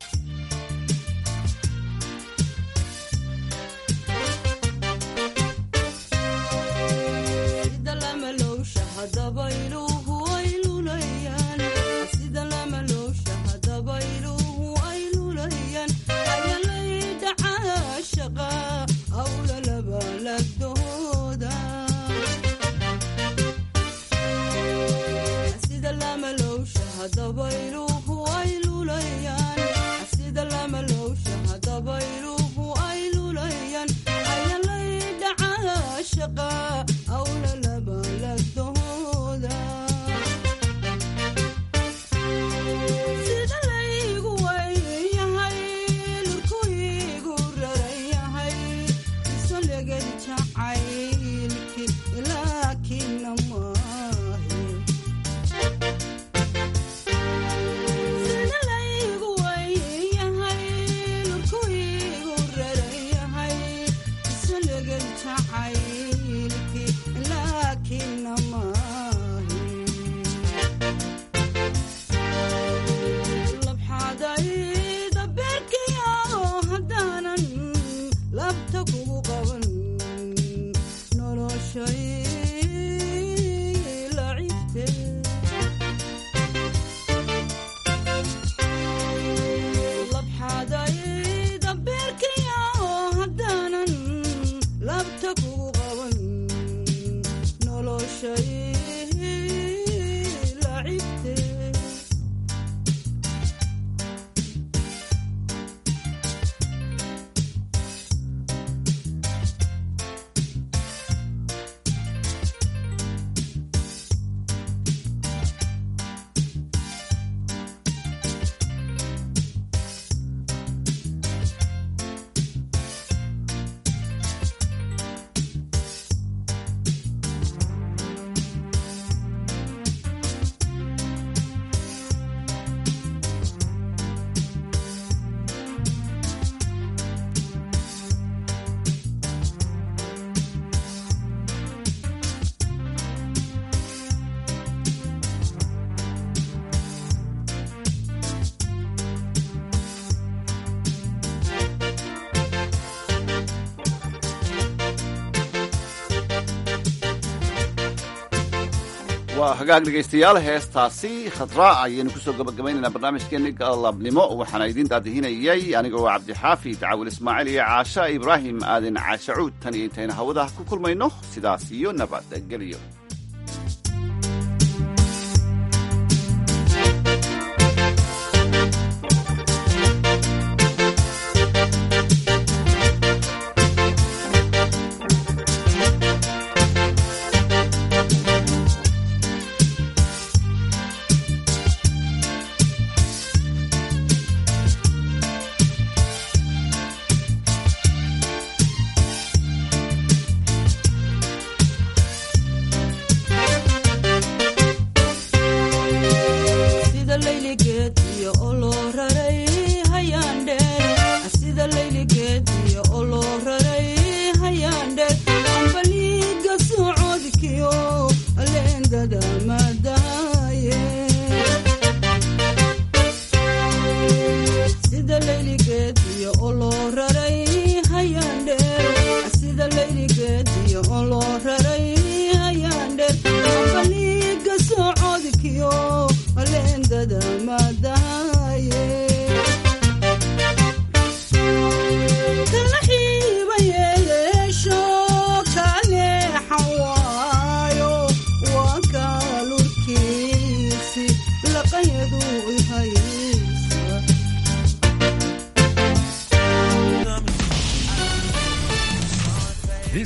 waa hagaag dhegaystayaal heestaasi khadraa ayaynu kusoo gabagabaynaynaa barnaamijkeenni galabnimo waxaana idiin daadihinayay anigoo cabdixaafi dacawil ismaaciil iyo caasha ibraahim aadan caashacuud tan iyo intaynu hawada ku kulmayno sidaas iyo nabadgelyo.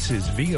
This is VOA.